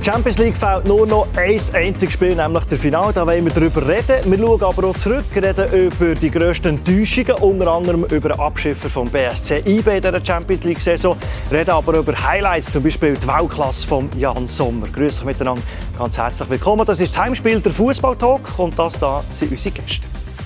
der Champions League fehlt nur noch ein einziges Spiel, nämlich der Finale. Da wollen wir darüber reden. Wir schauen aber auch zurück, reden über die grössten Enttäuschungen, unter anderem über den Abschiffer vom BSC IB in dieser Champions League-Saison. Reden aber über Highlights, zum Beispiel die Weltklasse von Jan Sommer. Grüß euch miteinander, ganz herzlich willkommen. Das ist das Heimspiel der Fußball-Talk und das da sind unsere Gäste.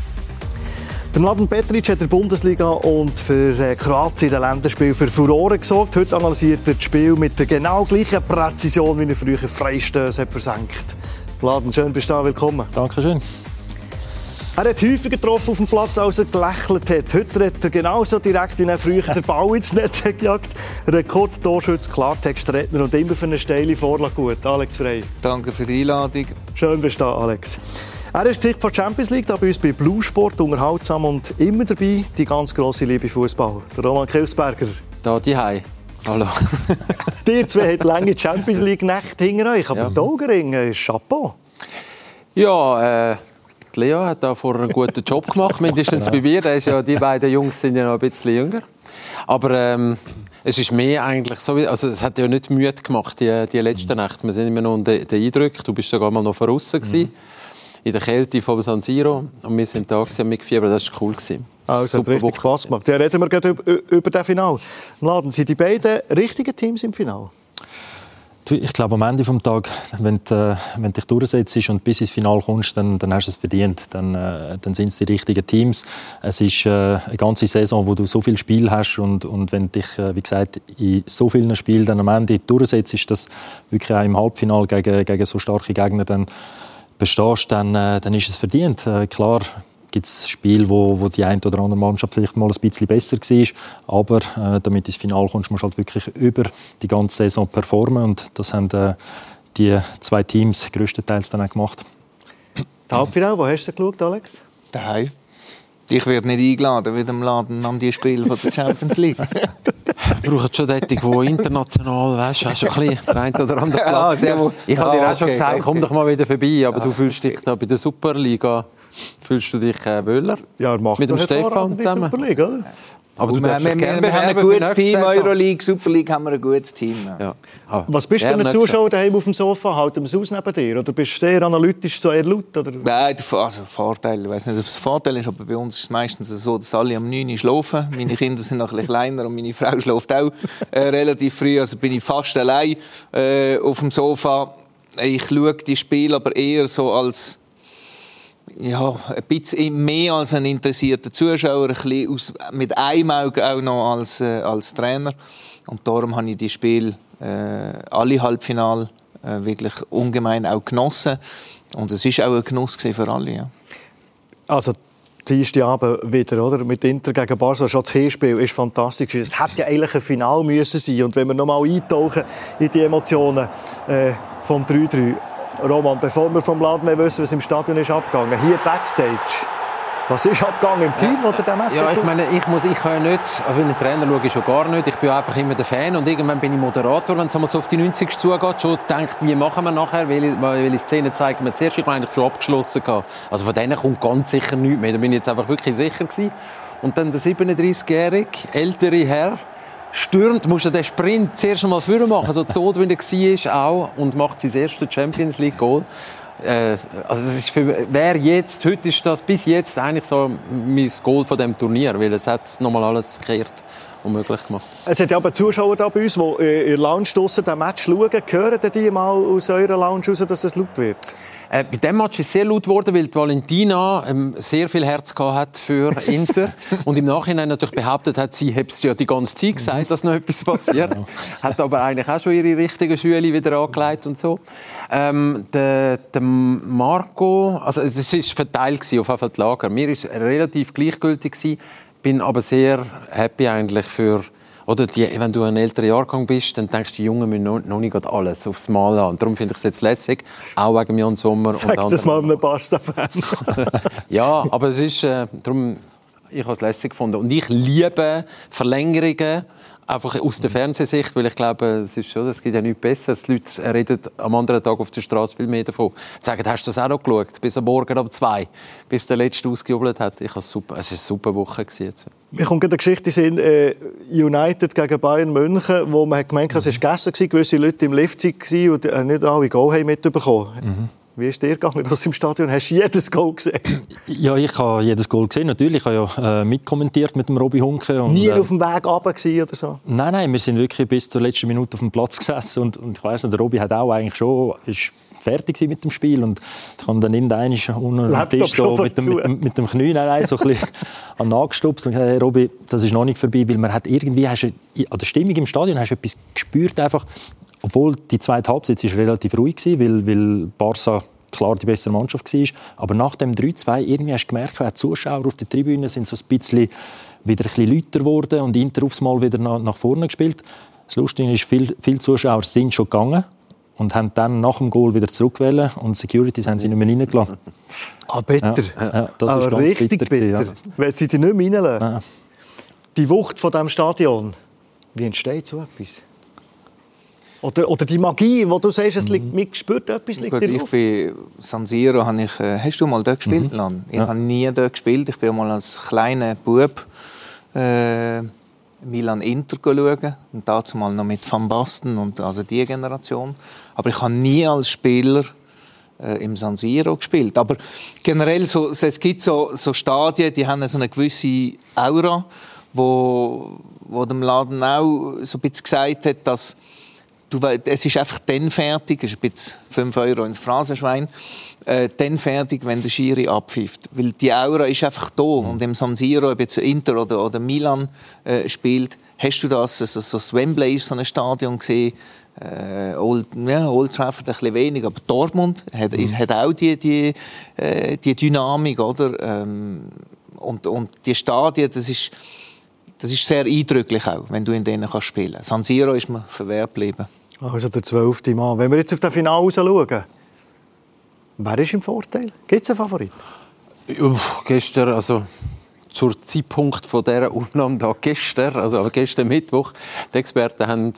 Der Mladen Petric hat in der Bundesliga und für Kroatien in den Länderspielen für Furore gesorgt. Heute analysiert er das Spiel mit der genau gleichen Präzision, wie er früher Freistöße versenkt. Mladen, schön bist du da, willkommen. Dankeschön. Er hat häufiger getroffen auf dem Platz, als er gelächelt hat. Heute hat er genauso direkt, wie er früher den Ball ins Netz gejagt. Rekord-Torschütze, Klartextredner und immer für eine steile Vorlage gut. Alex Frey. Danke für die Einladung. Schön bist du da, Alex. Er ist Gesicht von der Champions League, da bei uns bei Blue Sport, unterhaltsam und immer dabei, die ganz grosse Liebe Fußball. Der Roman Kilchsberger. Da, die Hei. Hallo. Ihr zwei habt lange Champions League-Nächte hinter euch, aber die Augenringe ist Chapeau. Ja, Leo hat da vorher einen guten Job gemacht, mindestens bei mir. Die beiden Jungs sind ja noch ein bisschen jünger. Aber es ist mehr eigentlich so, also es hat ja nicht müde gemacht, die letzten Nächte. Wir sind immer noch unter den Eindrücken. Du bist sogar mal noch draussen gewesen. In der Kälte vom San Siro. Und wir sind da und mitgefiebert. Das war cool. Also, hat richtig Spass gemacht. Ja, reden wir gerade über das Finale. Mladen, sind die beiden richtigen Teams im Finale? Ich glaube, am Ende des Tages, wenn du dich durchsetzt und bis ins Finale kommst, dann hast du es verdient. Dann sind es die richtigen Teams. Es ist eine ganze Saison, wo du so viel Spiel hast. Und wenn du dich, wie gesagt, in so vielen Spielen dann am Ende durchsetzt, ist das wirklich auch im Halbfinale gegen so starke Gegner dann bestehst, dann ist es verdient. Klar gibt es Spiele, wo die eine oder andere Mannschaft vielleicht mal ein bisschen besser war. Aber damit du ins Finale kommst, musst du halt wirklich über die ganze Saison performen. Und das haben die zwei Teams größtenteils dann auch gemacht. Das Halbfinale, wo hast du geschaut, Alex? Daheim. Ich werde nicht eingeladen wieder im Laden an die Spiele von der Champions League. Wir brauchen schon solche, die international, weißt du, schon ein bisschen der eine oder andere Platz. Ich habe dir auch schon gesagt, komm doch mal wieder vorbei, aber du fühlst dich da bei der Superliga, fühlst du dich wohler? Ja, mit dem Stefan zusammen. Superliga, oder? Aber du darfst dich gerne bewerben. Wir haben ein gutes Team, Euroleague, Superleague haben wir ein gutes Team. Ja. Was bist du für ein Zuschauer daheim auf dem Sofa? Halten wir es aus neben dir? Oder bist du sehr analytisch, so eher laut? Oder? Nein, also Vorteil, ich weiß nicht, ob es ein Vorteil ist, aber bei uns ist es meistens so, dass alle um 9 Uhr schlafen. Meine Kinder sind noch ein bisschen kleiner und meine Frau schläft auch relativ früh. Also bin ich fast allein auf dem Sofa. Ich schaue die Spiele aber eher so als ein bisschen mehr als ein interessierter Zuschauer, ein bisschen mit einem Auge auch noch als Trainer. Und darum habe ich die Spiele alle Halbfinale wirklich ungemein auch genossen. Und es war auch ein Genuss für alle. Ja. Also, Dienstag Abend wieder, oder? Mit Inter gegen Barca, schon das Hinspiel ist fantastisch. Es hätte ja eigentlich ein Finale müssen sein. Und wenn wir noch mal eintauchen in die Emotionen vom 3-3. Roman, bevor wir vom Laden mehr wissen, was im Stadion ist abgegangen, hier Backstage. Was ist abgegangen im Team oder dem Match? Ja, ich meine, ich kann ja nicht, auf einen Trainer schaue ich schon gar nicht. Ich bin einfach immer der Fan und irgendwann bin ich Moderator, wenn es so auf die 90 zugeht, schon denkt, wie machen wir nachher, welche Szene zeigen wir zuerst. Ich habe eigentlich schon abgeschlossen gehabt. Also von denen kommt ganz sicher nichts mehr. Da bin ich jetzt einfach wirklich sicher gewesen. Und dann der 37-jährige ältere Herr stürmt, muss er den Sprint zuerst einmal vorne machen, so tot wie er war auch, und macht sein erstes Champions League Goal. Also das ist heute ist das bis jetzt eigentlich so mein Goal von dem Turnier, weil es hat nochmal alles gekehrt und möglich gemacht. Es hat ja aber Zuschauer da bei uns, die in der Lounge draussen den Match schauen. Hören die mal aus eurer Lounge raus, dass es laut wird? Bei diesem Match ist es sehr laut geworden, weil die Valentina sehr viel Herz hat für Inter und im Nachhinein natürlich behauptet hat, sie hätte es ja die ganze Zeit gesagt, dass noch etwas passiert. Hat aber eigentlich auch schon ihre richtigen Schüler wieder angelegt und so. Der Marco, also es war verteilt auf jeden Fall die Lager. Mir war es relativ gleichgültig, bin aber sehr happy eigentlich für. Oder wenn du ein älterer Jahrgang bist, dann denkst du, die Jungen müssen noch nicht alles aufs Mal haben. Darum finde ich es jetzt lässig, auch wegen Jan Sommer. Sag das mal einem Barca-Fan. Ja, aber es ist darum Ich habe es lässig gefunden. Und ich liebe Verlängerungen, einfach aus der Fernsehsicht, weil ich glaube, es gibt ja nichts Besseres. Die Leute reden am anderen Tag auf der Straße viel mehr davon. Sie sagen, hast du das auch noch geschaut? Bis am Morgen um 2, bis der Letzte ausgejubelt hat. Es war eine super Woche. Mir kommt eine Geschichte in United gegen Bayern München, wo man gemeint hat, es war gegessen, gewisse Leute im Lift waren und nicht alle Goal mitbekommen. Mhm. Wie ist dir gegangen aus dem Stadion? Hast du jedes Goal gesehen? Ja, ich habe jedes Goal gesehen. Natürlich, ich habe ja mitkommentiert mit dem Robby Hunke. Und, nie auf dem Weg runter oder so? Nein, wir sind wirklich bis zur letzten Minute auf dem Platz gesessen. Und ich weiss noch, der Robby hat auch eigentlich schon... ist fertig mit dem Spiel und ich habe dann irgendwann unter dem Tisch so mit dem Knie so ein bisschen angestupst und gesagt, hey Robby, das ist noch nicht vorbei, weil man hat irgendwie, an der Stimmung im Stadion hast du etwas gespürt einfach, obwohl die zweite Halbzeit ist relativ ruhig war, weil Barca klar die bessere Mannschaft war, aber nach dem 3-2 irgendwie hast du gemerkt, die Zuschauer auf der Tribüne sind so ein bisschen wieder ein bisschen lauter geworden und Inter aufs Mal wieder nach vorne gespielt. Das Lustige ist, viele Zuschauer sind schon gegangen und haben dann nach dem Goal wieder zurückgewählt und Securities haben sie nicht mehr reingelassen. Ah, bitter. Ja, das ist ganz richtig bitter. Ja. Wenn sie die nicht mehr reinlassen. Ja. Die Wucht von diesem Stadion, wie entsteht so etwas? Oder die Magie, wo du sagst, es liegt, mir spürt etwas, liegt dir auf? Ich bin San Siro, hast du mal dort gespielt, Lan? Ich habe nie dort gespielt. Ich bin mal als kleiner Bub Milan-Inter schauen und dazu mal noch mit Van Basten und also die Generation. Aber ich habe nie als Spieler im San Siro gespielt. Aber generell es gibt so Stadien, die haben so eine gewisse Aura, wo dem Laden auch so ein bisschen gesagt hat, dass es ist einfach dann fertig, es ist ein bisschen 5 Euro ins Phrasenschwein, dann fertig, wenn der Schiri abpfeift. Weil die Aura ist einfach da. Und im San Siro, ob jetzt Inter oder Milan spielt, hast du das, so Wembley ist so ein Stadion gesehen, Old Trafford ein bisschen wenig, aber Dortmund hat auch die Dynamik, oder? Und die Stadien, das ist sehr eindrücklich auch, wenn du in denen spielen kannst. San Siro ist mir verwehrt geblieben. Also der 12. Mann. Wenn wir jetzt auf das Finale schauen, wer ist im Vorteil? Gibt es einen Favorit? Gestern, also zur Zeitpunkt von dieser Aufnahme da gestern Mittwoch, die Experten haben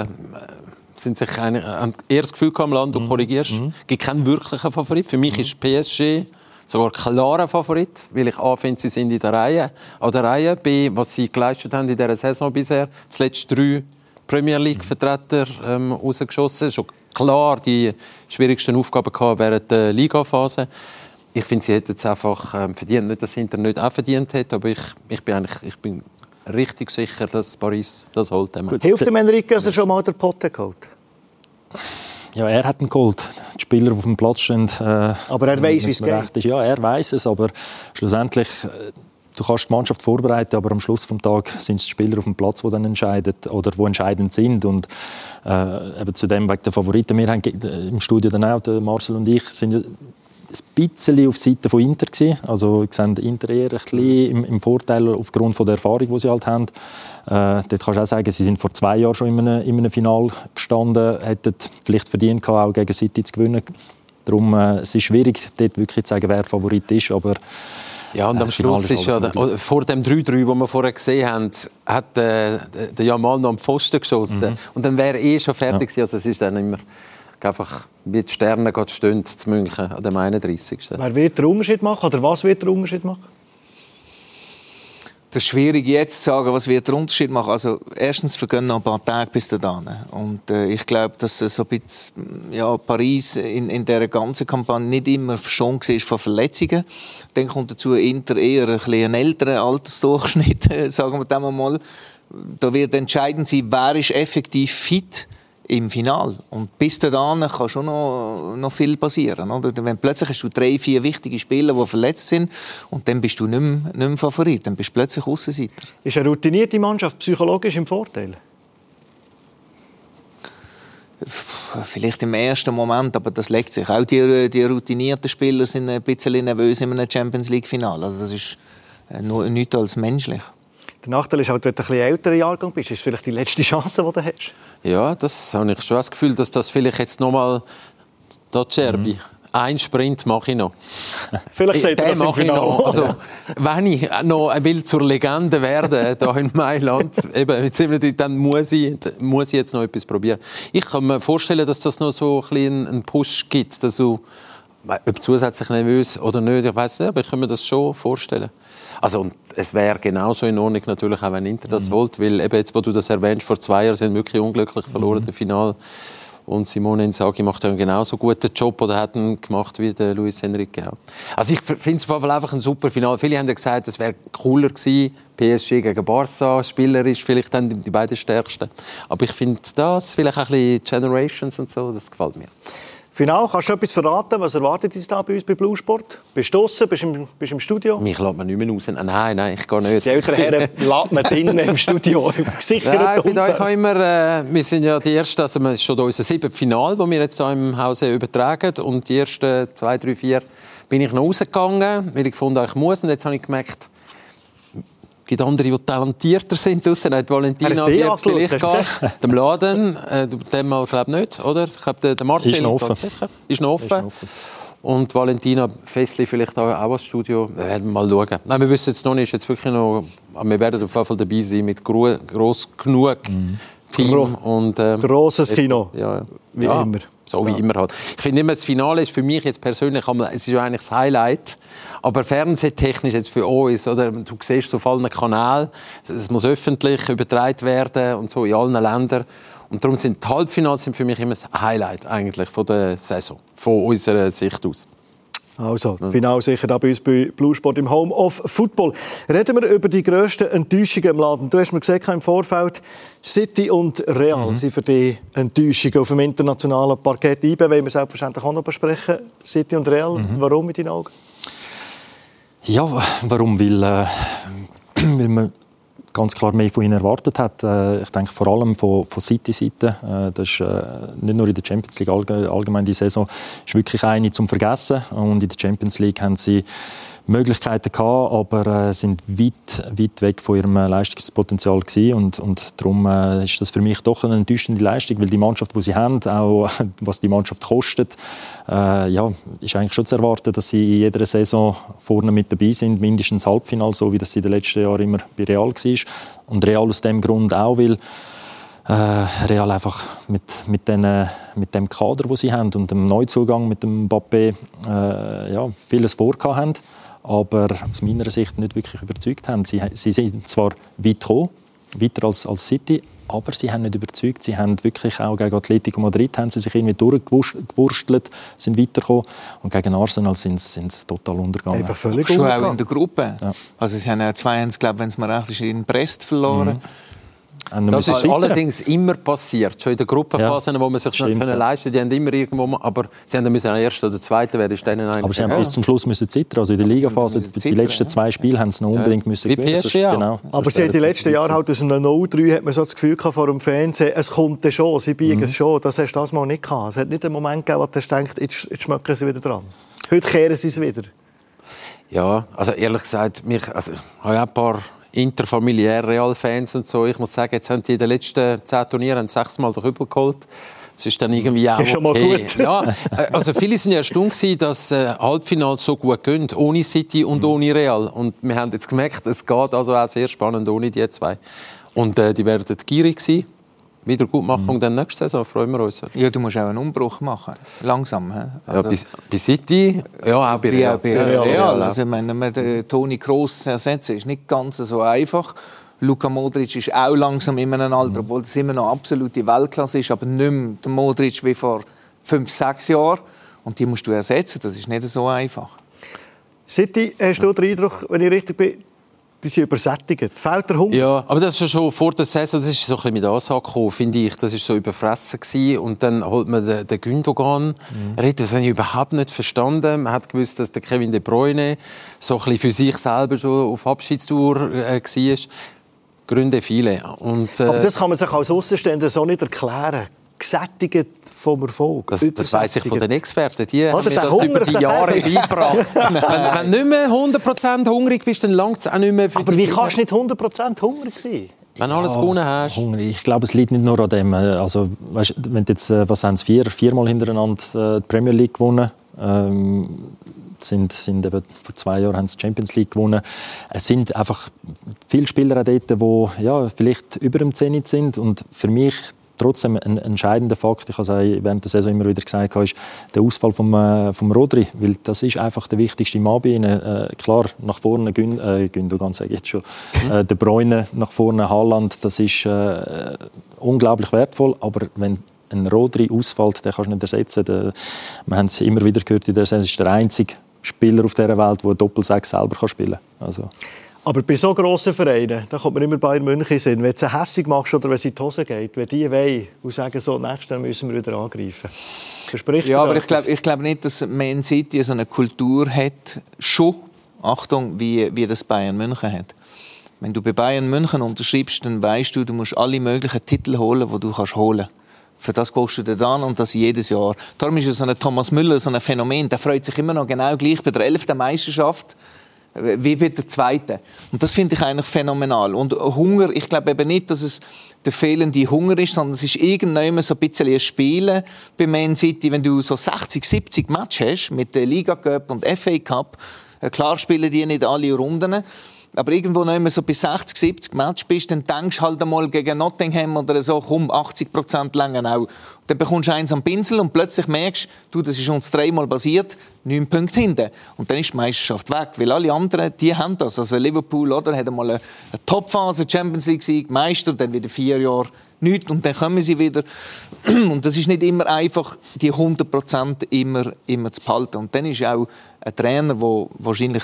eher das Gefühl gehabt, Land, du korrigierst, es gibt keinen wirklichen Favorit. Für mich ist PSG sogar klarer Favorit, weil ich A finde, sie sind in der Reihe. An der Reihe, B, was sie geleistet haben in dieser Saison bisher, zuletzt 3 Premier League-Vertreter rausgeschossen. Schon klar die schwierigsten Aufgaben gehabt während der Ligaphase. Ich finde, sie hätten es einfach verdient. Nicht, dass Inter nicht auch verdient hat, aber ich bin richtig sicher, dass Paris das holt. Hilft dem Enrique, dass er schon mal den Potte geholt? Ja, er hat ihn geholt. Die Spieler auf dem Platz stehen. Aber er weiss, wie es geht. Ja, er weiss es, aber schlussendlich, du kannst die Mannschaft vorbereiten, aber am Schluss des Tages sind es die Spieler auf dem Platz, die dann entscheiden oder die entscheidend sind. Und eben zu dem wegen der Favoriten. Wir haben im Studio dann auch, Marcel und ich, sind ja ein bisschen auf der Seite von Inter gewesen. Also wir sehen Inter eher ein bisschen im Vorteil aufgrund von der Erfahrung, die sie halt haben. Dort kannst du auch sagen, sie sind vor 2 Jahren schon in einem Finale gestanden, hätten vielleicht verdient gehabt, auch gegen City zu gewinnen. Darum es ist schwierig, dort wirklich zu sagen, wer Favorit ist, aber ja, und am Schluss ist ja, vor dem 3-3, das wir vorher gesehen haben, hat der Jamal noch am Pfosten geschossen. Und dann wäre er schon fertig gewesen. Also es ist dann immer einfach, wie die Sterne stehen zu München an dem 31. Wer wird den Unterschied machen oder was wird der Unterschied machen? Das ist schwierig jetzt zu sagen, was wird der Unterschied machen. Also erstens vergehen noch ein paar Tage bis dahin. Und ich glaube, dass so ein bisschen, Paris in dieser ganzen Kampagne nicht immer verschont war von Verletzungen. Dann kommt dazu Inter eher ein älterer Altersdurchschnitt, sagen wir das mal. Da wird entscheidend sein, wer ist effektiv fit im Finale. Und bis dahin kann schon noch viel passieren. Oder? Wenn plötzlich hast du 3, 4 wichtige Spieler, die verletzt sind, und dann bist du nicht mehr Favorit. Dann bist du plötzlich Aussenseiter. Ist eine routinierte Mannschaft psychologisch im Vorteil? Vielleicht im ersten Moment, aber das legt sich. Auch die routinierten Spieler sind ein bisschen nervös in einem Champions-League-Finale. Also das ist nichts als menschlich. Der Nachteil ist halt, wenn du ein bisschen älterer Jahrgang bist, ist vielleicht die letzte Chance, die du hast. Ja, das habe ich schon das Gefühl, dass das vielleicht jetzt nochmal da Cerbi Einen Sprint mache ich noch. Vielleicht sagt er das im Finale. Also, wenn ich noch will zur Legende werden hier in Mailand, dann muss ich jetzt noch etwas probieren. Ich kann mir vorstellen, dass das noch so ein bisschen einen Push gibt, dass du, ob zusätzlich nervös oder nicht, ich weiß nicht, aber ich kann mir das schon vorstellen. Also, und es wäre genauso in Ordnung natürlich, auch wenn Inter das holt, weil eben jetzt, wo du das erwähnst, vor 2 Jahren sind wirklich unglücklich verloren, das Finale. Und Simone Inzaghi macht einen genauso guten Job oder hat ihn gemacht wie der Luis Enrique. Also ich finde es einfach ein super Finale. Viele haben ja gesagt, es wäre cooler gewesen, PSG gegen Barca, spielerisch vielleicht dann die beiden Stärksten. Aber ich finde das, vielleicht auch ein bisschen Generations und so, das gefällt mir. Final, kannst du etwas verraten? Was erwartet uns da bei uns bei Blue Sport? Bist du draussen? Bist du im Studio? Mich lässt man nicht mehr raus. Nein, ich gehe nicht. Die älteren Herren lässt man drinnen im Studio. Nein, wir sind ja die Ersten, also es ist schon unser 7. Final, das wir jetzt hier im Hause übertragen. Und die ersten 2, 3, 4 bin ich noch rausgegangen, weil ich gefunden habe, ich muss. Und jetzt habe ich gemerkt, es gibt andere, die talentierter sind. Valentina, die jetzt vielleicht geht. Dem Laden, dem mal glaube ich nicht, oder? Ich glaube, der Marcel ist noch offen. Ist noch offen. Und Valentina Fessli vielleicht auch als Studio. Wir werden mal schauen. Nein, wir wissen jetzt noch nicht, ist jetzt wirklich noch, aber wir werden auf jeden Fall dabei sein mit gross genug Team. Und, grosses Kino. Ja. Wie immer. So wie immer halt. Ich finde immer, das Finale ist für mich jetzt persönlich, es ist ja eigentlich das Highlight, aber fernsehtechnisch jetzt für uns, oder, du siehst so auf allen Kanälen, es muss öffentlich übertragen werden und so in allen Ländern. Und darum sind die Halbfinals für mich immer das Highlight eigentlich von der Saison, von unserer Sicht aus. Also, Final sicher da bei uns bei Blue Sport im Home of Football. Reden wir über die grössten Enttäuschungen im Laden. Du hast mir gesagt im Vorfeld, City und Real sind für die Enttäuschungen auf dem internationalen Parkett. IB wollen wir selbstverständlich auch noch besprechen. City und Real, warum mit deinen Augen? Ja, warum? Weil man ganz klar mehr von ihnen erwartet hat. Ich denke vor allem von City-Seite. Das ist nicht nur in der Champions League, allgemein die Saison ist wirklich eine zum Vergessen. Und in der Champions League haben sie Möglichkeiten gehabt, aber sind weit weg von ihrem Leistungspotenzial gewesen. Und darum ist das für mich doch eine enttäuschende Leistung, weil die Mannschaft, die sie haben, auch was die Mannschaft kostet, ist eigentlich schon zu erwarten, dass sie in jeder Saison vorne mit dabei sind, mindestens Halbfinale, so wie das in den letzten Jahren immer bei Real war. Und Real aus dem Grund auch, weil Real einfach mit dem Kader, den sie haben und dem Neuzugang mit dem Mbappé vieles vorgehabt haben, aber aus meiner Sicht nicht wirklich überzeugt haben. Sie sind zwar weit gekommen, weiter als City, aber sie haben nicht überzeugt. Sie haben wirklich auch gegen Atletico Madrid haben sie sich irgendwie durchgewurstelt, sind weitergekommen. Und gegen Arsenal sind sie total untergegangen. Einfach völlig schon auch in der Gruppe. Ja. Also sie haben 2-1, glaube wenn es mir recht ist, in Brest verloren. Das ist allerdings immer passiert. Schon in der Gruppenphase, wo man sich nicht leisten konnte. Die haben immer irgendwo, aber sie müssen erster oder zweiter werden. Aber sie haben bis zum Schluss müssen zittern. Also in der Ligaphase, die letzten 2 Spiele haben sie noch unbedingt müssen gewinnen. Genau. Aber sie haben die letzten Jahre halt aus einem 0-3 hat man so das Gefühl gehabt vor dem Fernsehen, es kommt schon, sie biegen es schon. Das hast du das mal nicht gehabt. Es hat nicht einen Moment gegeben, wo du denkst, jetzt schmecken sie wieder dran. Heute kehren sie es wieder. Ja, also ehrlich gesagt, ich habe ein paar interfamiliäre Real-Fans und so. Ich muss sagen, jetzt haben die in den letzten 10 Turnieren 6-mal den Kübel geholt. Das ist dann irgendwie auch ist schon mal gut. Ja, also viele sind ja erstaunt gewesen, dass Halbfinale so gut gehen, ohne City und ohne Real. Und wir haben jetzt gemerkt, es geht also auch sehr spannend ohne die zwei. Und die werden gierig sein. Wiedergutmachung dann nächste Saison, freuen wir uns. Ja, du musst auch einen Umbruch machen. Langsam. Also, ja, bei City, ja, auch bei Real. Real. Also, wenn man den Toni Kroos zu ersetzen, ist nicht ganz so einfach. Luka Modric ist auch langsam in einem Alter, obwohl es immer noch absolute Weltklasse ist, aber nicht mehr der Modric wie vor 5, 6 Jahren. Und die musst du ersetzen, das ist nicht so einfach. City, hast du den Eindruck, wenn ich richtig bin, die sind übersättigt. Fehlt der Hunger? Ja, aber das ist schon vor der Saison, das ist so ein bisschen mit Ansage gekommen, finde ich. Das war so überfressen gewesen. Und dann holt man den Gündogan. Das habe ich überhaupt nicht verstanden. Man hat gewusst, dass der Kevin De Bruyne so ein bisschen für sich selber schon auf Abschiedstour war. Gründe viele. Und, aber das kann man sich als Aussenstehender so nicht erklären. Gesättigt vom Erfolg. Das weiss ich von den Experten. Die haben mir das über die Jahre beigebracht. Wenn du nicht mehr 100% hungrig bist, dann langt es auch nicht mehr. Aber wie kannst du nicht 100% hungrig sein? Wenn du alles gewonnen hast. Hungrig. Ich glaube, es liegt nicht nur an dem. Also, weißt, wenn jetzt, was haben sie, viermal hintereinander die Premier League gewonnen. Sind eben vor 2 Jahren haben sie die Champions League gewonnen. Es sind einfach viele Spieler auch dort, die ja, vielleicht über dem Zenit sind. Und für mich trotzdem ein entscheidender Fakt, ich habe es während der Saison immer wieder gesagt, ist der Ausfall vom Rodri, weil das ist einfach der wichtigste Mann bei ihnen. Klar, nach vorne Gündogan sage ich jetzt schon, De Bruyne nach vorne, Haaland, das ist unglaublich wertvoll, aber wenn ein Rodri ausfällt, den kannst du nicht ersetzen. Wir haben es immer wieder gehört, in der Saison ist der einzige Spieler auf dieser Welt, der Doppel-6 selber spielen kann. Also. Aber bei so grossen Vereinen, da kommt man immer Bayern München in, wenn du sie hässig machst oder wenn es in die Hose geht, wenn die wollen und sagen, so, nächstes Jahr müssen wir wieder angreifen. Verspricht ja, aber ich glaube nicht, dass Man City so eine Kultur hat, schon, Achtung, wie das Bayern München hat. Wenn du bei Bayern München unterschreibst, dann weißt du, du musst alle möglichen Titel holen, die du holen kannst. Für das kostet er dann und das jedes Jahr. Darum ist ja so ein Thomas Müller so ein Phänomen. Der freut sich immer noch genau gleich bei der 11. Meisterschaft wie bei der 2. Und das finde ich eigentlich phänomenal. Und Hunger, ich glaube eben nicht, dass es der fehlende Hunger ist, sondern es ist irgendwann so ein bisschen ein Spielen bei Man City. Wenn du so 60, 70 Matches hast mit der Liga Cup und FA Cup, klar spielen die nicht alle Runden, aber irgendwo noch immer so bis 60, 70 Matches bist, dann denkst du halt einmal gegen Nottingham oder so, komm, 80% länger auch. Dann bekommst du eins am Pinsel und plötzlich merkst du, das ist uns 3-mal passiert, 9 Punkte hinten. Und dann ist die Meisterschaft weg, weil alle anderen, die haben das. Also Liverpool, oder, hat einmal eine Topphase, Champions League Sieg, Meister, dann wieder 4 Jahre nichts und dann kommen sie wieder. Und das ist nicht immer einfach, die 100% immer zu behalten. Und dann ist auch ein Trainer, der wahrscheinlich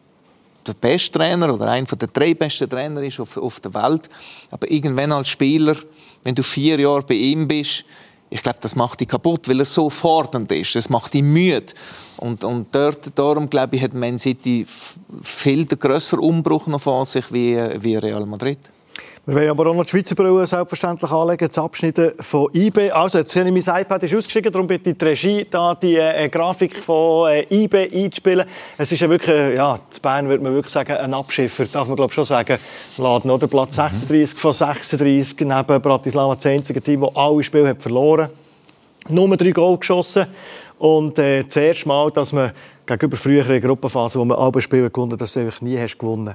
der beste Trainer oder einer der 3 besten Trainer ist auf der Welt. Aber irgendwann als Spieler, wenn du 4 Jahre bei ihm bist, ich glaube, das macht dich kaputt, weil er so fordernd ist. Das macht dich müde. Und darum, glaube ich, hat Man City viel grösseren Umbruch noch vor sich wie Real Madrid. Wir wollen aber auch noch die Schweizer Brille selbstverständlich anlegen, das Abschneiden von IB. Also, jetzt sehe ich, mein iPad ist ausgeschickt, darum bitte die Regie, da die Grafik von IB einzuspielen. Es ist ja wirklich, ja, in Bern würde man wirklich sagen, ein Abschiffer, darf man glaube ich schon sagen, Laden, oder? Platz 36 von 36, neben Bratislava das einzige Team, das alle Spiele hat verloren. Nur 3 Goal geschossen und das erste Mal, dass man gegenüber früheren Gruppenphasen, wo man alle Spiele gewonnen hat, dass du einfach nie hast gewonnen.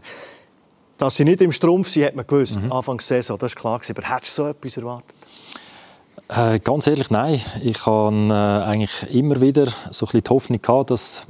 Dass sie nicht im Strumpf sind, hat man gewusst, Anfangs der Saison, das war klar. Aber hättest du so etwas erwartet? Ganz ehrlich, nein. Ich habe eigentlich immer wieder so ein bisschen die Hoffnung gehabt, dass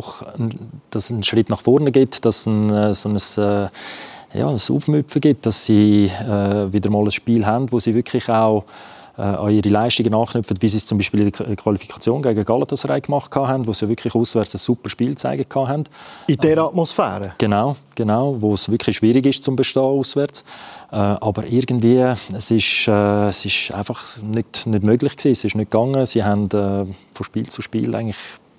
es einen Schritt nach vorne gibt, dass es ein Aufmüpfen gibt, dass sie wieder mal ein Spiel haben, wo sie wirklich auch an ihre Leistungen anknüpfen, wie sie es zum Beispiel in der Qualifikation gegen Galatasaray gemacht haben, wo sie wirklich auswärts ein super Spiel gezeigt haben. In dieser Atmosphäre? Genau, wo es wirklich schwierig ist zum Bestehen auswärts. Aber irgendwie, es ist einfach nicht möglich gewesen. Es ist nicht gegangen. Sie haben von Spiel zu Spiel eigentlich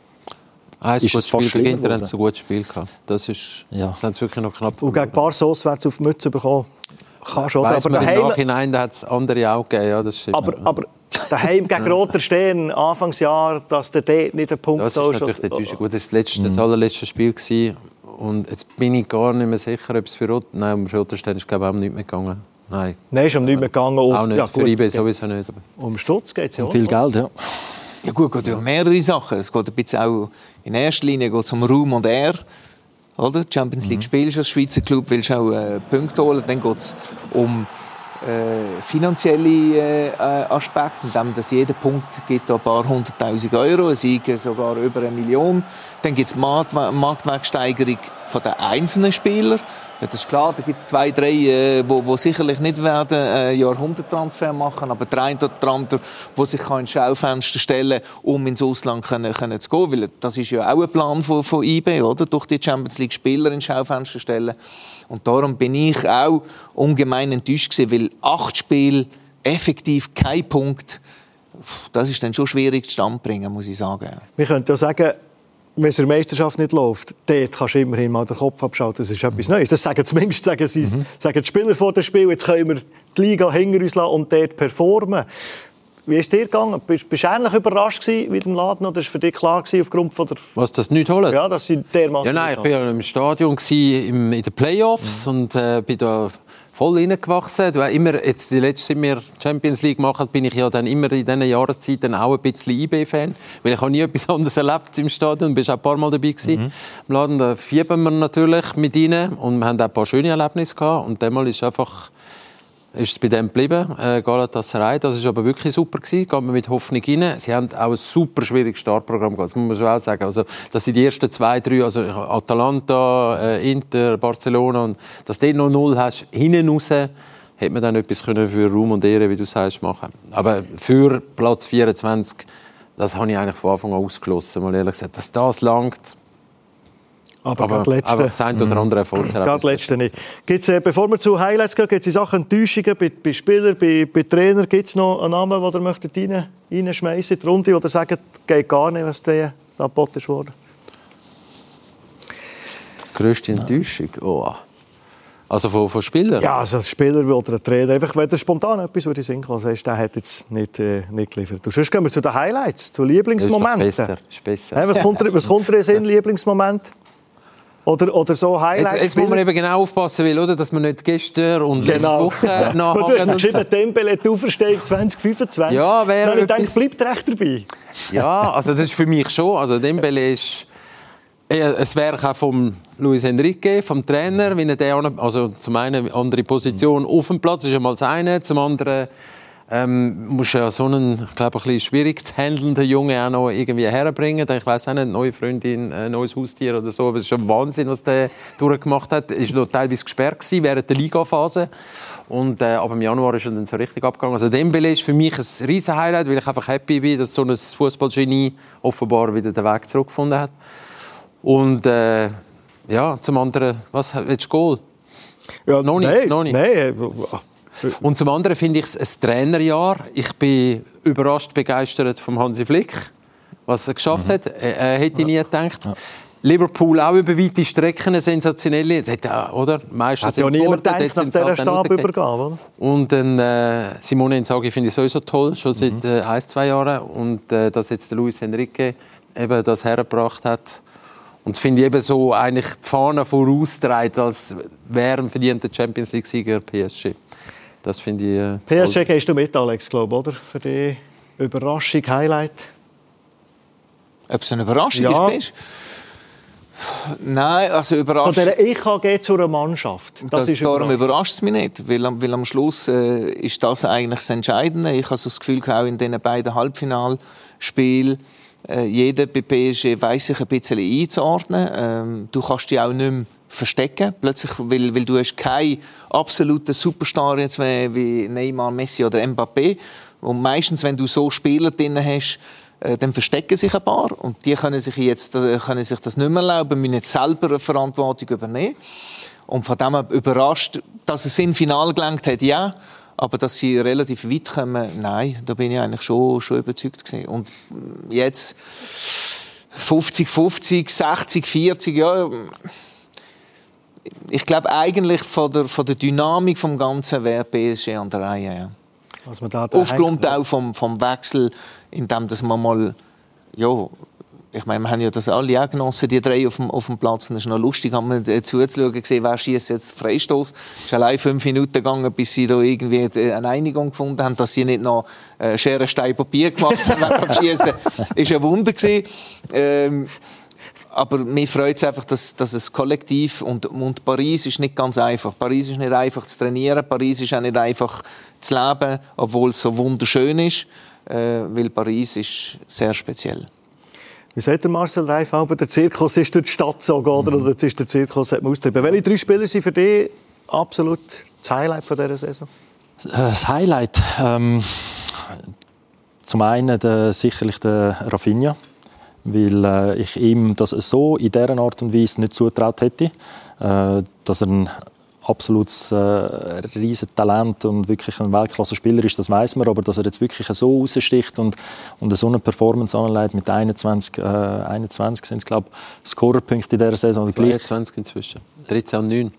ist es fast schlimmer geworden. Haben sie ein gutes Spiel gehabt. Das ist, ja. Das haben sie wirklich noch knapp und gegen Barca auswärts auf die Mütze bekommen. Kannst du, aber daheim, im Nachhinein hat es andere auch gegeben. Ja, das aber daheim gegen Roter Stern, Anfangsjahr, dass der dort nicht einen Punkt ist. Das ist natürlich der Täuschung. Gut, das war das allerletzte Spiel gewesen. Und jetzt bin ich gar nicht mehr sicher, ob es für Roter... Nein, für Roter Stern ist glaube ich auch nicht mehr gegangen. Nein, ist um nichts mehr gegangen. Auch nicht, ja, gut, für IB sowieso nicht. Um Stutz geht es ja auch. Viel Geld, ja. Ja gut, es geht um mehrere Sachen. Es geht ein bisschen auch in erster Linie um Ruhm und Ehre. Oder? Champions League spielst du als Schweizer Club, willst auch Punkte holen. Dann geht es um finanzielle Aspekte, indem dass jeder Punkt gibt ein paar 100'000 €, ein Sieg sogar über 1 Million. Dann gibt es Marktwertsteigerung von den einzelnen Spielern. Ja, das ist klar, da gibt es 2, 3, die sicherlich nicht werden Jahrhunderttransfer machen, aber der eine oder der andere, der sich ins Schaufenster stellen kann, um ins Ausland zu gehen. Weil das ist ja auch ein Plan von IB, oder? Durch die Champions League Spieler ins Schaufenster stellen. Und darum bin ich auch ungemein enttäuscht gewesen, weil 8 Spiele, effektiv kein Punkt, das ist dann schon schwierig zustande zu bringen, muss ich sagen. Wir können ja sagen, wenn es in der Meisterschaft nicht läuft, dort kannst du immerhin mal den Kopf abschalten. Das ist etwas Neues. Das sagen zumindest sagen die Spieler vor dem Spiel. Jetzt können wir die Liga hinter uns lassen und dort performen. Wie ist es dir gegangen? Bist du ähnlich überrascht gewesen mit dem Laden oder war es für dich klar gewesen, aufgrund von der... Was, das nicht holen? Ja, dass sie dermaßen... Ja, nein, ich war ja im Stadion in den Playoffs und bin da voll reingewachsen. Immer, jetzt die letzte, seit wir Champions League machen, bin ich ja dann immer in diesen Jahreszeiten auch ein bisschen IB-Fan, weil ich habe nie etwas anderes erlebt im Stadion. Du bist auch ein paar Mal dabei gewesen. Im Laden, da fiebern wir natürlich mit ihnen und wir haben auch ein paar schöne Erlebnisse gehabt. Und einmal ist es bei dem geblieben, Galatasaray. Das war aber wirklich super gewesen. Geht man mit Hoffnung rein. Sie haben auch ein super schwieriges Startprogramm gehabt. Das muss man schon auch sagen. Also, dass sie die ersten 2, 3, also Atalanta, Inter, Barcelona, und dass du noch 0 hast, hinten raus, hätte man dann etwas für Ruhm und Ehre, wie du sagst, machen. Aber für Platz 24, das habe ich eigentlich von Anfang an ausgeschlossen, mal ehrlich gesagt. Dass das langt. Aber das eine oder andere Erfolg. Gerade letzte nicht. Gibt's, bevor wir zu Highlights gehen, gibt es Sachen Enttäuschungen bei Spielern, bei Trainern? Gibt es noch einen Namen, den ihr reinschmeißen in die Runde oder sagen, geht gar nicht, was da geboten wurde? Grösste Enttäuschung? Oh. Also von Spielern? Ja, also Spieler oder ein Trainer. Einfach, wenn spontan etwas würde ich sagen, was heißt, der hat jetzt nicht geliefert. Und sonst gehen wir zu den Highlights, zu Lieblingsmomenten. Das ist besser. Hey, was kommt dir in Sinn, Lieblingsmoment? Oder so Highlights? Jetzt muss man eben genau aufpassen, weil, oder, dass man nicht gestern und letzte Woche nachhaken. Du hast geschrieben, Dembele hat Auferstehung 2025. Ja, ich denke, bleibt recht dabei. Ja, also das ist für mich schon. Also Dembele ist ein Werk auch von Luis Enrique, vom Trainer. Wie also zum einen eine andere Position auf dem Platz, ist einmal das eine. Zum anderen musst du ja so einen, ich glaube, ein bisschen schwierig zu handelnden Jungen auch noch irgendwie herbringen. Ich weiss auch nicht, eine neue Freundin, ein neues Haustier oder so. Aber es ist schon Wahnsinn, was der durchgemacht hat. Er war noch teilweise gesperrt während der Ligaphase. Und ab im Januar ist er dann so richtig abgegangen. Also Dembele ist für mich ein riesen Highlight, weil ich einfach happy bin, dass so ein Fußballgenie offenbar wieder den Weg zurückgefunden hat. Und ja, zum anderen, was willst du Goal? Ja, noch nicht. Nein. Und zum anderen finde ich es ein Trainerjahr. Ich bin überrascht begeistert von Hansi Flick, was er geschafft hat. Hätte ich nie gedacht. Ja. Liverpool auch über weite Strecken sensationell. Oder? Meistens hat ja niemand gedacht, nach dieser Stabübergabe. Und dann Simone Inzaghi finde ich sowieso toll, schon seit 1-2 Jahren. Und dass jetzt der Luis Enrique eben das hergebracht hat. Und das finde ich eben so eigentlich die Fahne voraustreibt, als wäre ein verdienter Champions-League-Sieger PSG. Das finde ich... PSG gehst du mit, Alex, glaube ich, oder? Für die Überraschung, Highlight? Ob es eine Überraschung ist? Nein, also Überraschung... Von dieser EKG zu einer Mannschaft. Darum überrascht es mich nicht, weil am Schluss ist das eigentlich das Entscheidende. Ich habe so das Gefühl, auch in diesen beiden Halbfinalspielen, jeder bei PSG weiss sich ein bisschen einzuordnen. Du kannst dich auch nicht mehr verstecken, plötzlich, weil du hast keinen absoluten Superstar jetzt mehr wie Neymar, Messi oder Mbappé. Und meistens, wenn du so Spieler drin hast, dann verstecken sich ein paar und die können sich das nicht mehr erlauben, müssen jetzt selber eine Verantwortung übernehmen. Und von dem überrascht, dass es im Finale gelangt hat, ja. Aber dass sie relativ weit kommen, nein, da bin ich eigentlich schon überzeugt gewesen. Und jetzt 50-50, 60-40, ja. Ich glaube eigentlich von der Dynamik vom Ganzen wäre PSG an der Reihe. Ja. Also aufgrund auch vom Wechsel, in dem dass man mal, ja, ich meine, wir haben ja das alle auch genossen, die drei auf dem Platz. Und es ist noch lustig, haben wir zuzuschauen, gesehen, wer schießt jetzt Freistoß. Es ist allein 5 Minuten gegangen, bis sie da irgendwie eine Einigung gefunden haben, dass sie nicht noch Schere, Stein, Papier gemacht haben beim Schießen. Das war ein Wunder gewesen. Aber mir freut es einfach, dass es kollektiv und Paris ist nicht ganz einfach. Paris ist nicht einfach zu trainieren, Paris ist auch nicht einfach zu leben, obwohl es so wunderschön ist, weil Paris ist sehr speziell. Wie sagt der Marcel Reif, aber der Zirkus ist durch die Stadt so, oder jetzt ist der Zirkus austrieben. Welche 3 Spieler sind für dich absolut das Highlight von dieser Saison? Das Highlight? Zum einen sicherlich der Rafinha, weil ich ihm das so in dieser Art und Weise nicht zugetraut hätte, dass er absolutes riesen Talent und wirklich ein Weltklasse-Spieler ist, das weiß man, aber dass er jetzt wirklich so raussticht und so eine Performance anlegt mit 21 sind es, glaube ich, Scorerpunkte in dieser Saison. 22 inzwischen. 13 und 9.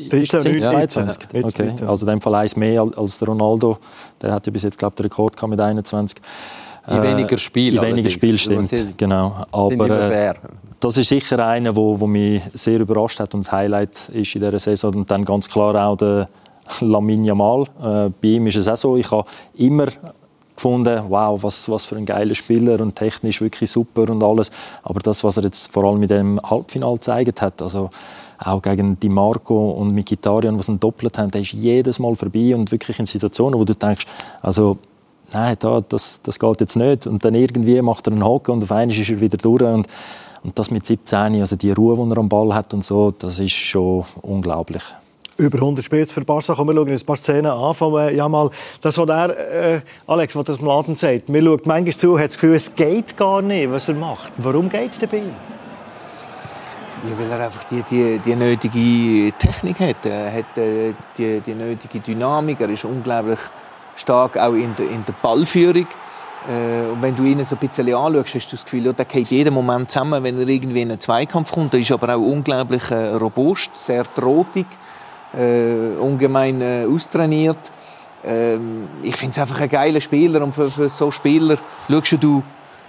22. Okay. Also in dem Fall eins mehr als der Ronaldo. Der hat ja bis jetzt, glaube ich, den Rekord mit 21. In weniger Spiel. In weniger Spiel, stimmt. Genau. Aber das ist sicher einer, der mich sehr überrascht hat und das Highlight ist in dieser Saison. Und dann ganz klar auch der Lamine Yamal. Bei ihm ist es auch so, ich habe immer gefunden, wow, was für ein geiler Spieler und technisch wirklich super und alles. Aber das, was er jetzt vor allem mit dem Halbfinale gezeigt hat, also auch gegen Di Marco und Mkhitaryan, die ihn doppelt haben, der ist jedes Mal vorbei und wirklich in Situationen, wo du denkst, also nein, das geht jetzt nicht. Und dann irgendwie macht er einen Haken und auf einmal ist er wieder durch. Und das mit 17, also die Ruhe, die er am Ball hat und so, das ist schon unglaublich. Über 100 Spiele für Barca. Wir schauen uns ein paar Szenen an von Yamal. Das, was Alex, was das Laden sagt, man schaut manchmal zu, hat das Gefühl, es geht gar nicht, was er macht. Warum geht es denn bei ihm? Ja, weil er einfach die nötige Technik hat. Er hat die nötige Dynamik. Er ist unglaublich stark auch in der Ballführung. Und wenn du ihn so ein bisschen anschaust, hast du das Gefühl, ja, der geht jeden Moment zusammen, wenn er irgendwie in einen Zweikampf kommt. Er ist aber auch unglaublich robust, sehr drahtig, ungemein austrainiert. Ich finde es einfach ein geiler Spieler. Und für so Spieler schaust du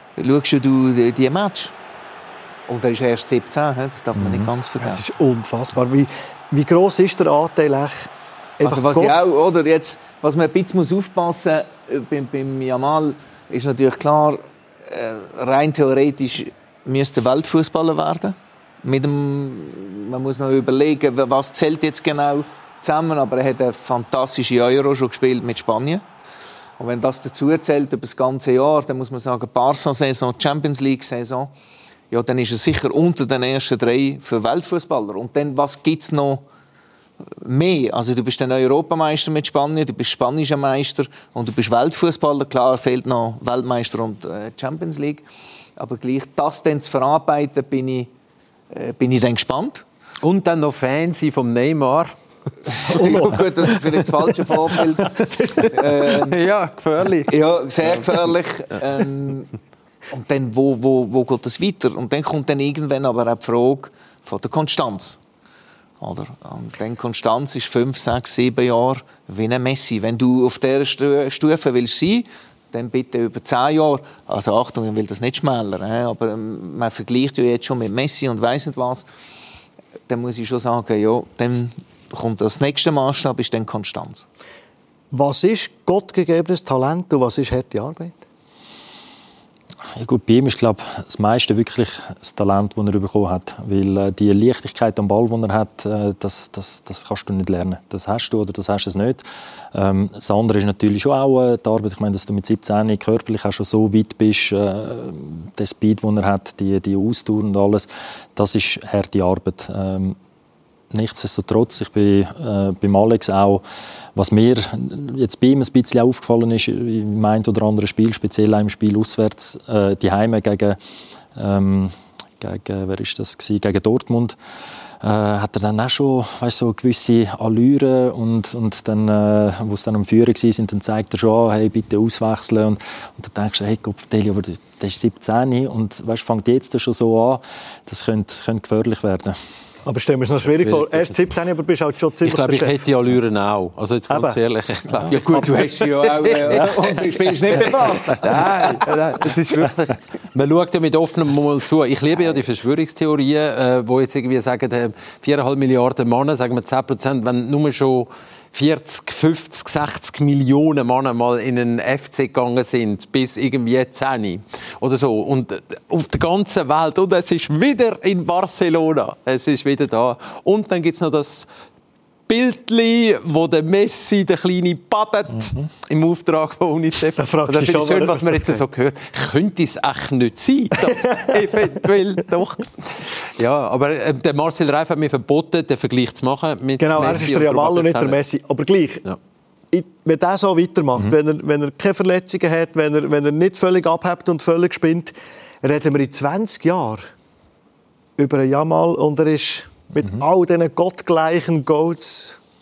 die Match. Und er ist erst 17, das darf man nicht ganz vergessen. Das ist unfassbar. Wie gross ist der Anteil? Also was man ein bisschen aufpassen muss beim Yamal, ist natürlich klar, rein theoretisch müsste Weltfußballer werden. Man muss noch überlegen, was zählt jetzt genau zusammen, aber er hat eine fantastische Euro schon gespielt mit Spanien. Und wenn das dazu zählt über das ganze Jahr, dann muss man sagen, Barca-Saison, Champions League-Saison, ja, dann ist er sicher unter den ersten 3 für Weltfußballer. Und dann, was gibt es noch mehr? Also du bist dann Europameister mit Spanien, du bist spanischer Meister und du bist Weltfußballer. Klar, fehlt noch Weltmeister und Champions League. Aber gleich das dann zu verarbeiten, bin ich dann gespannt. Und dann noch Fans vom Neymar. Ja, gut, das ist vielleicht das falsche Vorbild. Ja, gefährlich. Ja, sehr gefährlich. Und dann, wo geht das weiter? Und dann kommt dann irgendwann aber auch die Frage von der Konstanz. Oder? Und dann Konstanz ist 5, 6, 7 Jahre wie ein Messi. Wenn du auf dieser Stufe willst sein, dann bitte über 10 Jahre. Also Achtung, ich will das nicht schmälern. Aber man vergleicht ja jetzt schon mit Messi und weiss nicht was. Dann muss ich schon sagen, ja, dann kommt das nächste Maßstab, ist dann Konstanz. Was ist gottgegebenes Talent und was ist harte Arbeit? Ja gut, bei ihm ist, glaube ich, das meiste wirklich das Talent, das er bekommen hat. Weil die Leichtigkeit am Ball, die er hat, das kannst du nicht lernen. Das hast du oder das hast du es nicht. Das andere ist natürlich schon auch die Arbeit. Ich meine, dass du mit 17 körperlich auch schon so weit bist, der Speed, den er hat, die Ausdauer und alles, das ist harte Arbeit. Nichtsdestotrotz, ich bin beim Alex auch, was mir jetzt bei ihm ein bisschen aufgefallen ist, im einen oder anderen Spiel, speziell im Spiel auswärts, die Heime gegen wer ist das gewesen? Gegen Dortmund, hat er dann auch schon, weißt, so gewisse Allüren und dann, wo es dann am Führen war, dann zeigt er schon, hey, bitte auswechseln und dann denkst du, hey Gott, aber der ist 17 und weißt, fängt jetzt schon so an, das könnte gefährlich werden. Aber stellen wir es noch schwierig vor. Erst 17, aber bist halt schon ziemlich. Ich glaube, ich hätte die Allüren auch. Also jetzt ganz ehrlich. Ja gut, du hast sie ja auch. Und du spielst nicht bei Barca. Nein, es ist wirklich. Man schaut ja mit offenem Mund zu. Ich liebe ja die Verschwörungstheorien, die jetzt irgendwie sagen, 4,5 Milliarden Männer, sagen wir 10%, wenn nur schon 40, 50, 60 Millionen Männer mal in einen FC gegangen sind, bis irgendwie 10 oder so. Und auf der ganzen Welt. Und es ist wieder in Barcelona. Es ist wieder da. Und dann gibt es noch das Bildli, wo der Messi, der Kleine, badet im Auftrag von UNICEF. Das ist schön, was man jetzt so gehört. Könnte es echt nicht sein, dass eventuell doch. Ja, aber der Marcel Reif hat mir verboten, den Vergleich zu machen mit genau, Messi. Er ist der Yamal und nicht der Messi. Aber gleich, ja. Wenn er so weitermacht, wenn er keine Verletzungen hat, wenn er nicht völlig abhebt und völlig spinnt, reden wir in 20 Jahren über einen Yamal und er ist mit all diesen gottgleichen Goals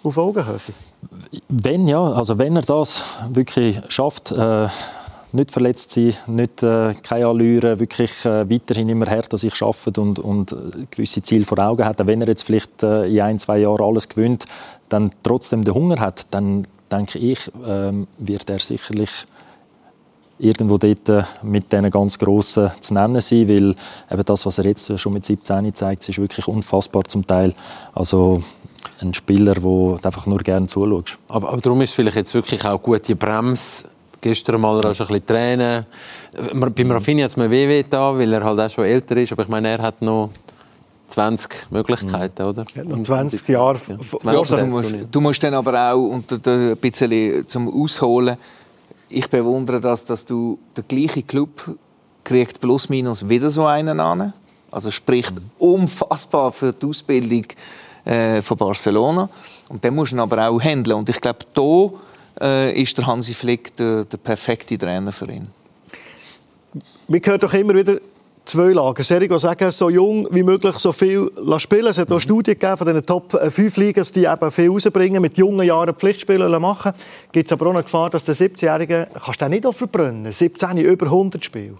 auf Augenhöhe? Wenn er das wirklich schafft, nicht verletzt sein, nicht keine Allüre, wirklich weiterhin immer hart an sich arbeitet und gewisse Ziele vor Augen hat, wenn er jetzt vielleicht in 1-2 Jahren alles gewinnt, dann trotzdem den Hunger hat, dann denke ich, wird er sicherlich irgendwo dort mit diesen ganz Grossen zu nennen sein, weil eben das, was er jetzt schon mit 17 zeigt, ist wirklich unfassbar zum Teil. Also ein Spieler, der einfach nur gerne zuschaut. Aber darum ist es vielleicht jetzt wirklich auch gut, die Bremse. Gestern mal ein bisschen Tränen. Bei Rafinha hat es mir weh da, weil er halt auch schon älter ist. Aber ich meine, er hat noch 20 Möglichkeiten, oder? Er hat noch 20 Jahre. Du musst dann aber auch ein bisschen zum Ausholen. Ich bewundere das, dass du der gleiche Club kriegt plus minus wieder so einen an. Also spricht unfassbar für die Ausbildung von Barcelona. Und den musst du aber auch handeln. Und ich glaube, da ist der Hansi Flick der perfekte Trainer für ihn. Wir hören doch immer wieder 2 Lager. Serie, die sagen, so jung wie möglich so viel spielen. Es hat auch Studien gegeben von den Top 5 Ligen, die eben viel rausbringen, mit jungen Jahren Pflichtspiele machen. Gibt es aber auch eine Gefahr, dass der 17-Jährige kannst du nicht auch verbrennen. 17 über 100 Spiele.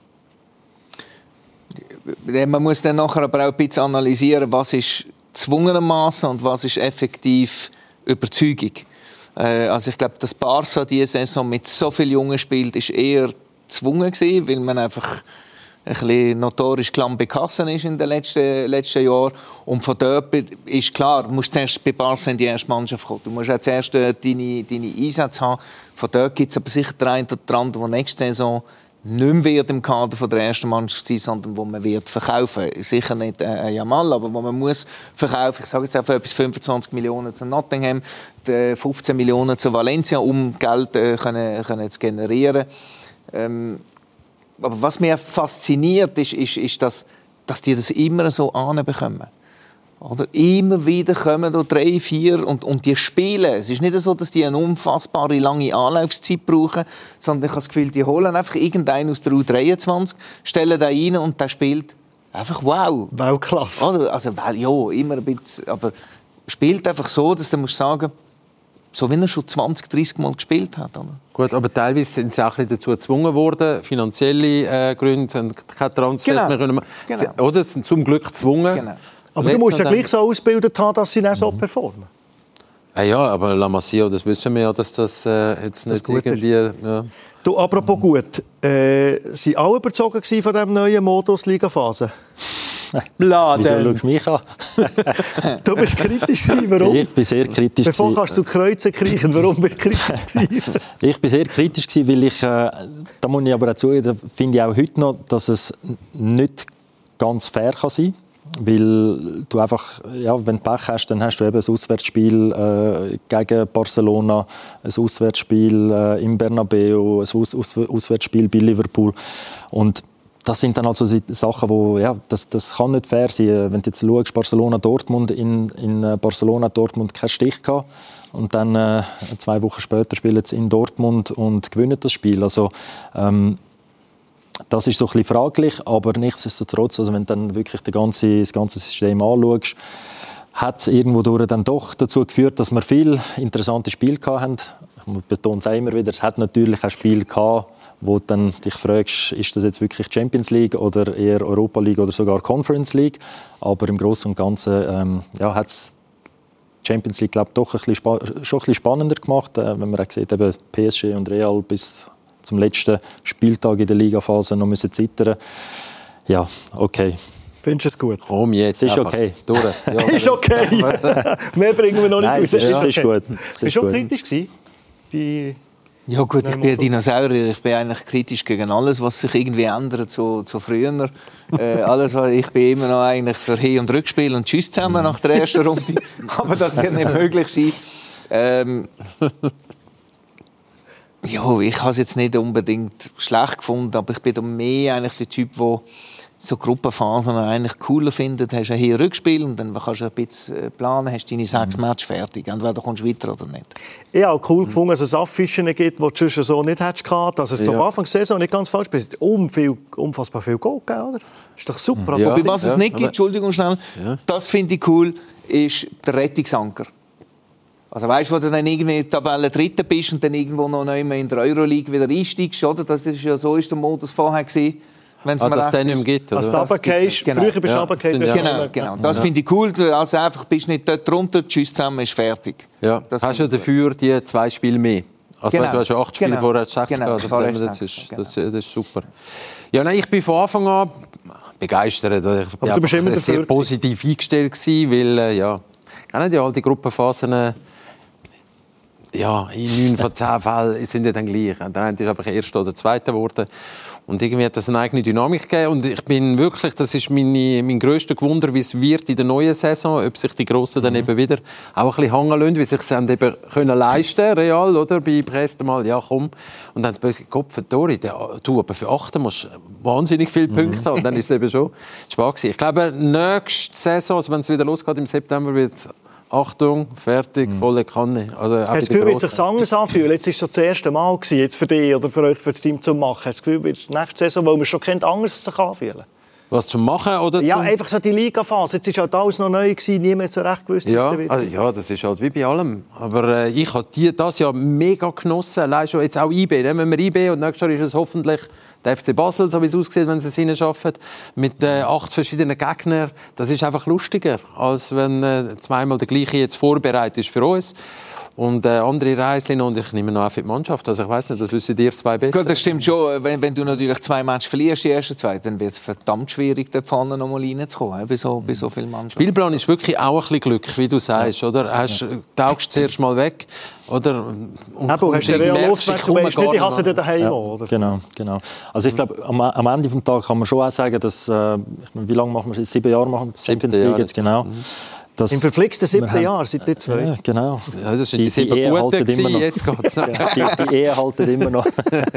Man muss dann nachher aber auch ein bisschen analysieren, was ist gezwungenermaßen und was ist effektiv Überzeugung. Also ich glaube, dass Barca diese Saison mit so vielen Jungen spielt, ist eher gezwungen gewesen, weil man einfach ein bisschen notorisch klamm bekassen ist in den letzten Jahren. Und von dort ist klar, du musst zuerst bei Barca in die erste Mannschaft kommen. Du musst auch zuerst deine Einsätze haben. Von dort gibt es aber sicher den einen oder anderen, der nächste Saison nicht mehr im Kader von der ersten Mannschaft sein, sondern wo man wird verkaufen. Sicher nicht Jamal, aber wo man muss verkaufen. Ich sage jetzt einfach etwas 25 Millionen zu Nottingham, 15 Millionen zu Valencia, um Geld können zu generieren. Aber was mich fasziniert, ist dass die das immer so anbekommen. Oder immer wieder kommen da 3, 4 und die spielen. Es ist nicht so, dass die eine unfassbare lange Anlaufzeit brauchen, sondern ich habe das Gefühl, die holen einfach irgendeinen aus der U23, stellen den rein und der spielt einfach wow. Weltklasse. Oder? Also, ja, immer ein bisschen, aber spielt einfach so, dass du musst sagen, so wie er schon 20, 30 Mal gespielt hat. Oder? Gut, aber teilweise sind sie auch ein bisschen dazu gezwungen worden, finanzielle Gründe, keine Transfers mehr können. Genau. Oder sind zum Glück gezwungen. Genau. Aber du musst ja gleich so ausgebildet haben, dass sie dann so performen. Ja, aber La Masia, das wissen wir ja, dass das jetzt nicht irgendwie... Ja. Du, apropos gut, sind alle überzogen von diesem neuen Modus Ligaphase? Wieso schaust du mich an? Du bist kritisch gewesen, warum? Ich bin sehr kritisch. Bevor kannst du zu Kreuzen kriechen, warum bist du kritisch gewesen? Ich bin sehr kritisch gewesen, weil ich, da muss ich aber auch zugeben, finde ich auch heute noch, dass es nicht ganz fair kann sein. Weil du einfach, ja, wenn du Pech hast, dann hast du eben ein Auswärtsspiel gegen Barcelona, ein Auswärtsspiel im Bernabeu, ein Auswärtsspiel bei Liverpool. Und das sind dann also Sachen, wo, ja, das kann nicht fair sein. Wenn du jetzt schaust, Barcelona-Dortmund, in Barcelona-Dortmund keinen Stich gehabt. Und dann 2 Wochen später spielen sie in Dortmund und gewinnen das Spiel. Also, das ist so ein bisschen fraglich, aber nichtsdestotrotz, also wenn du dann wirklich das ganze System anschaust, hat es irgendwo durch dann doch dazu geführt, dass wir viele interessante Spiele hatten. Ich betone es auch immer wieder, es hat natürlich ein Spiel gehabt, wo du dann dich fragst, ist das jetzt wirklich Champions League oder eher Europa League oder sogar Conference League. Aber im Großen und Ganzen hat es Champions League, glaube ich, doch schon ein bisschen spannender gemacht, wenn man auch sieht, eben PSG und Real bis zum letzten Spieltag in der Ligaphase noch müssen zittern. Ja, okay. Findest du es gut? Komm jetzt. Ist okay. Durch. Ja, ist okay. Mehr bringen wir noch nicht raus. Ist gut. Bist du auch kritisch gewesen? Ja gut, ich bin ein Dinosaurier. Ich bin eigentlich kritisch gegen alles, was sich irgendwie ändert, so früher. Ich bin immer noch eigentlich für Hin- und Rückspiel und Tschüss zusammen nach der ersten Runde. Aber das wird nicht möglich sein. Ja, ich habe es jetzt nicht unbedingt schlecht gefunden, aber ich bin da mehr eigentlich der Typ, der so Gruppenphasen eigentlich cooler findet. Du hast ein Rückspiel und dann kannst du ein bisschen planen, hast deine 6 Matches fertig. Entweder kommst du weiter oder nicht. Ich habe auch cool gefunden, dass es Affischen gibt, die du schon so nicht hättest gehabt. Dass es am Anfang der Saison nicht ganz falsch ist. Unfassbar viel Goal gegeben, oder? Das ist doch super. Ja. Wobei, was es nicht gibt, Entschuldigung schnell, das finde ich cool, ist der Rettungsanker. Also weißt du, wo du dann irgendwie in der Tabelle Dritter bist und dann irgendwo noch in der Euroleague wieder einsteigst, oder? Das ist ja so ist der Modus vorher gewesen. Wenn es das dann nicht mehr gibt, oder? Also runtergehst, genau. Früher bist du runtergefallen. Genau. Das finde ich cool. Also einfach bist nicht dort drunter, tschüss zusammen, ist fertig. Ja. Das hast du dafür die 2 Spiele mehr? Also genau. Du hast ja 8 Spiele, vorher 6 gehabt. Das ist super. Ja, nein, ich bin von Anfang an begeistert. Ich Aber du bist immer sehr positiv eingestellt gewesen, weil, kennen ja all die Gruppenphasen, in 9 von 10 Fällen sind ja dann gleich. Der eine ist einfach Erster oder Zweiter geworden. Und irgendwie hat das eine eigene Dynamik gegeben. Und ich bin wirklich, das ist mein grösster Gewunder, wie es wird in der neuen Saison, ob sich die Grossen dann eben wieder auch ein bisschen hängen lassen, wie sie sich eben können leisten, real, oder? Bei Brest mal, ja komm. Und dann haben sie böse Kopf, Tori, du, aber für 8 musst du wahnsinnig viele Punkte haben. Und dann ist es eben schon spannend gewesen. Ich glaube, nächste Saison, also wenn es wieder losgeht im September, wird Achtung, fertig, volle Kanne. Also, hast du das Gefühl, wird es sich anders anfühlen? Jetzt war es so das erste Mal gewesen, jetzt für dich oder für euch, für das Team zu machen. Hast du das Gefühl, wird es nächste Saison, weil man schon kennt, anders sich anfühlen? Was zum Machen? Oder ja, einfach so die Liga-Phase. Jetzt war halt alles noch neu gewesen, niemand so recht gewusst, ja, also, das ist halt wie bei allem. Aber ich habe das Jahr mega genossen. Allein schon jetzt auch IB. Nehmen wir IB und nächstes Jahr ist es hoffentlich der FC Basel, so wie es aussieht, wenn sie es hineinschaffen. Mit 8 verschiedenen Gegnern. Das ist einfach lustiger, als wenn zweimal der gleiche jetzt vorbereitet ist für uns. Und andere Reisling und ich nehme noch auf für die Mannschaft. Also ich weiss nicht, das wissen ihr 2 besser. Gut, das stimmt schon. Wenn du natürlich 2 Matches verlierst, die ersten 2, dann wird es verdammt schwierig, da vorne noch mal reinzukommen, bei so vielen Mannschaften. Spielplan ist wirklich auch ein bisschen Glück, wie du sagst, oder? Tauchst zuerst mal weg, oder? Und hast du Real loswärts, du weißt nicht, ich hasse den daheim, oder? Genau. Also ich glaube, am Ende des Tages kann man schon auch sagen, dass, wie lange machen wir es? 7 Jahre machen wir Champions League jetzt, genau. Im verflixten 7. Jahr, seit ihr 2. Ja, genau. Ja, das sind die 7 Guten gewesen, jetzt geht's noch. Die Ehe halten immer noch.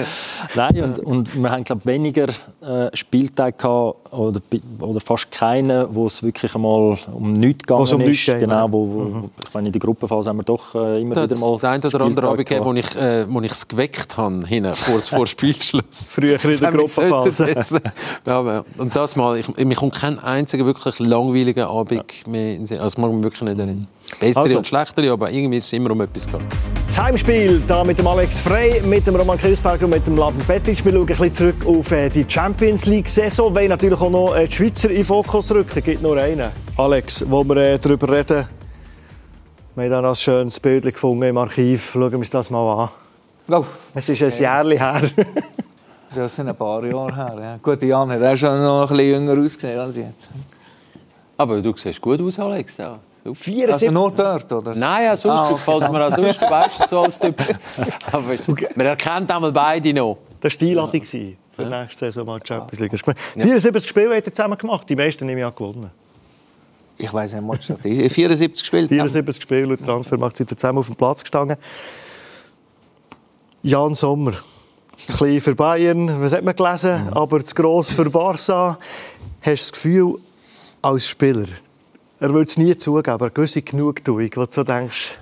Nein, und wir haben, glaube ich, weniger Spieltage gehabt, oder fast keine, wo es wirklich einmal um nichts gegangen ist. Genau, ich meine, in der Gruppenphase haben wir doch immer wieder mal das ein oder andere Abend gegeben, wo ich es geweckt habe, kurz vor Spielschluss. Früher in der Gruppenphase. Und das mal, mir kommt kein einziger wirklich langweiliger Abend mehr in den Sinn. Das mag man wirklich nicht erinnern. Bessere und schlechtere, aber irgendwie ist es immer um etwas gegangen. Das Heimspiel da mit dem Alex Frey, mit dem Roman Kirsberger und mit dem Mladen Petic. Wir schauen ein bisschen zurück auf die Champions League-Saison, weil natürlich auch noch die Schweizer in den Fokus rücken. Es gibt nur einen. Alex, wo wir darüber reden. Wir haben ein schönes Bild gefunden im Archiv. Schauen wir uns das mal an. Oh. Es ist ein Jahr her. Das sind ein paar Jahre her. Ja. Gut, Jan hat auch schon noch ein bisschen jünger ausgesehen als jetzt. Aber du siehst gut aus, Alex. Ja. 74. Also nur dort, oder? Nein, sonst gefällt mir auch sonst, weißt du, so als Typ. Aber man erkennt einmal beide noch. Das war die Einladung für die nächste Saison mal Champions League. 74 Spiele habt ihr zusammen gemacht, die meisten nehme ich an gewonnen. Ich weiss nicht, 74 Spiele. 74 Spiele, laut Transfermarkt sind zusammen auf dem Platz gestanden. Jan Sommer, klein für Bayern, was hat man gelesen, aber zu gross für Barca. Hast du das Gefühl, als Spieler, er will es nie zugeben, aber eine gewisse Genugtuung, wo du so denkst,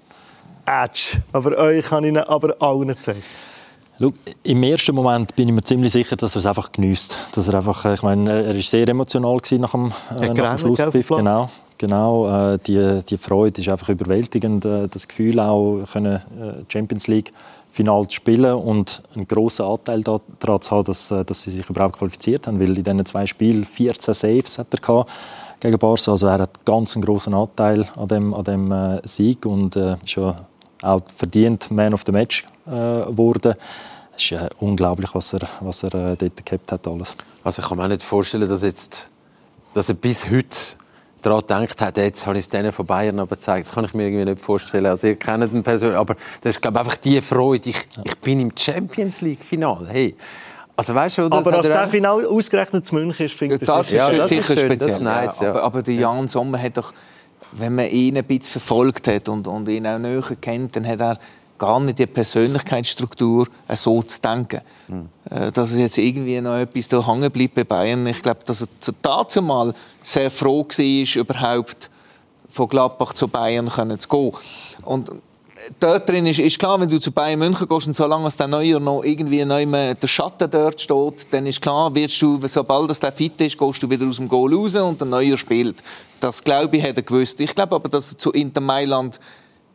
aber euch kann ich aber allen zeigen. Schau, im ersten Moment bin ich mir ziemlich sicher, dass er es einfach geniesst. Dass er einfach, ich meine, er war sehr emotional nach dem Schlusspfiff. Genau. Die Freude ist einfach überwältigend. Das Gefühl auch, Champions League Final zu spielen und einen grossen Anteil daran zu haben, dass sie sich überhaupt qualifiziert haben. Weil in diesen 2 Spielen 14 Saves hat er gegen Barca. Also er hat ganz einen grossen Anteil an dem Sieg und ist ja auch verdient Man of the Match geworden. Es ist unglaublich, was er dort gehabt hat. Alles. Also ich kann mir nicht vorstellen, dass er bis heute daran gedacht hat, jetzt habe ich es denen von Bayern aber gezeigt. Das kann ich mir irgendwie nicht vorstellen. Also ihr kennt ihn persönlich, aber das ist, glaube ich, einfach die Freude. Ich bin im Champions League-Finale. Hey. Also, weißt du, aber dass das Final ausgerechnet zu München ist, finde ich das ist sicher speziell. Das ist nice, ja. Aber der Jan Sommer hat doch, wenn man ihn ein bisschen verfolgt hat und ihn auch näher kennt, dann hat er gar nicht die Persönlichkeitsstruktur, so zu denken. Dass er jetzt irgendwie noch etwas da hängen bleibt bei Bayern. Ich glaube, dass er dazu mal sehr froh war, überhaupt von Gladbach zu Bayern zu gehen. Und dort drin ist klar, wenn du zu Bayern München gehst und solange der Neuer noch irgendwie der Schatten dort steht, dann ist klar, wirst du, sobald der fit ist, gehst du wieder aus dem Goal raus und der Neuer spielt. Das, glaube ich, hat er gewusst. Ich glaube aber, dass er zu Inter Mailand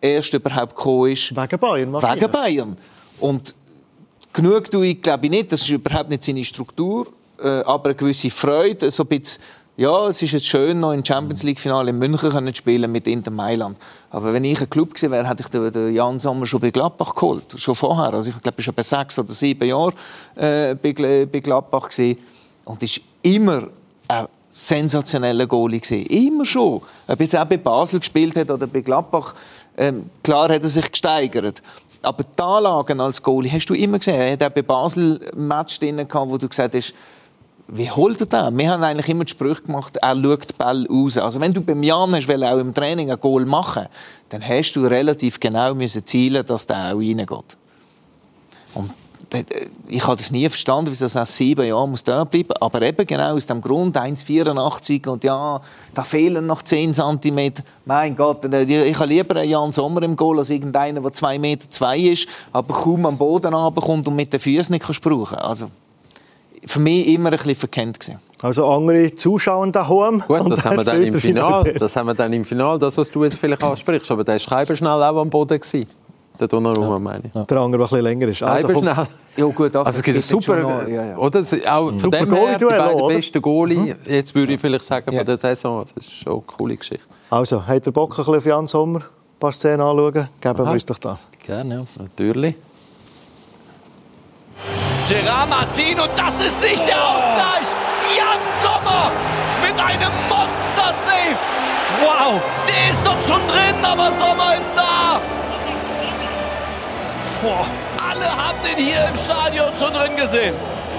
erst überhaupt gekommen ist. Wegen Bayern. Wegen Bayern. Und Genugtuung glaube ich nicht, das ist überhaupt nicht seine Struktur, aber eine gewisse Freude, so ein bisschen, ja, es ist jetzt schön, noch im Champions-League-Finale in München können spielen mit Inter Mailand. Aber wenn ich ein Club gewesen wäre, hätte ich den Jan Sommer schon bei Gladbach geholt, schon vorher. Also ich glaube, ich war bei 6 oder 7 Jahren bei Gladbach gewesen. Und ist immer ein sensationeller Goalie gewesen. Immer schon. Ob jetzt auch bei Basel gespielt hat oder bei Gladbach, klar hat er sich gesteigert. Aber die Anlagen als Goalie hast du immer gesehen. Er hat auch bei Basel ein Match drin gehabt, wo du gesagt hast, wie holt er das? Wir haben eigentlich immer die Sprüche gemacht, er schaut die Bälle raus. Also wenn du beim Jan hast, auch im Training ein Goal machen, dann hast du relativ genau zielen, dass der auch reingeht. Und ich habe das nie verstanden, wieso es nach 7 Jahren muss da bleiben. Aber eben genau aus dem Grund, 1,84 und ja, da fehlen noch 10 cm. Mein Gott, ich habe lieber einen Jan Sommer im Goal als irgendeiner, der 2,2 Meter ist, aber kaum am Boden runterkommt und mit den Füßen nicht brauchen kann. Also, für mich immer ein bisschen verkennt gewesen. Also andere Zuschauer daheim. Gut, das haben wir dann im Finale. Das haben wir dann im Finale, das, was du jetzt vielleicht ansprichst. Aber der war Scheibenschnell auch am Boden gewesen. Der Donnarumma, meine ich. Der andere, der ein bisschen länger ist. Also, Scheibenschnell. Ja, gut, also es gibt super, noch, ja. Oder? Auch von super dem her, die beiden besten Goalie, jetzt würde ich vielleicht sagen, von der Saison. Das ist schon eine coole Geschichte. Also, hat der Bock ein bisschen auf Jan Sommer ein paar Szenen anschauen? Geben wir uns doch das. Gerne, ja. Natürlich. Gerard Martin und das ist nicht der Ausgleich. Jan Sommer mit einem Monster-Save. Wow, der ist doch schon drin, aber Sommer ist da. Boah. Alle haben den hier im Stadion schon drin gesehen.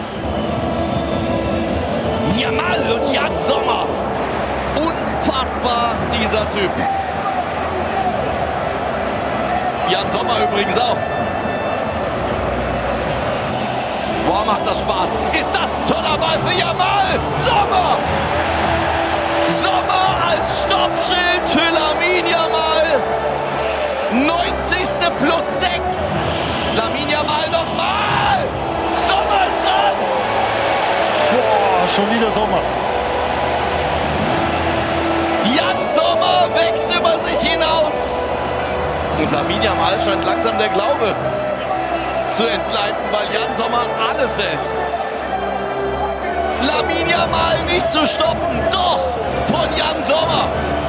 Jamal und Jan Sommer. Unfassbar, dieser Typ. Jan Sommer übrigens auch. Boah, macht das Spaß. Ist das ein toller Ball für Jamal? Sommer! Sommer als Stoppschild für Lamine Yamal. 90. plus 6. Lamine Yamal nochmal. Sommer ist dran. Boah, schon wieder Sommer. Jan Sommer wächst über sich hinaus. Und Lamine Yamal scheint langsam der Glaube zu entgleiten, weil Jan Sommer alles hält. Lamine Yamal nicht zu stoppen, doch von Jan Sommer.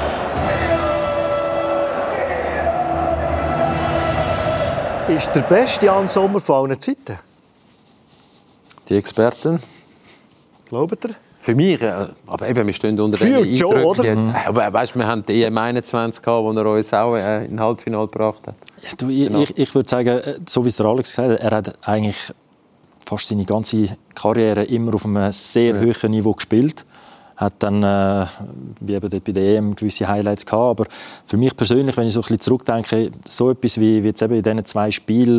Ist der beste Jan Sommer von allen Zeiten? Die Experten? Glaubt ihr? Für mich, aber eben, wir stehen unter den Gefühlt schon, Eindrücken oder? jetzt. Aber weißt, wir haben die EM21 gehabt, wo er uns auch in den Halbfinale gebracht hat. Du, ich würde sagen, so wie es der Alex gesagt hat, er hat eigentlich fast seine ganze Karriere immer auf einem sehr hohen Niveau gespielt. Hat dann, wie eben dort bei der EM, gewisse Highlights gehabt. Aber für mich persönlich, wenn ich so ein bisschen zurückdenke, so etwas wie jetzt eben in diesen 2 Spielen,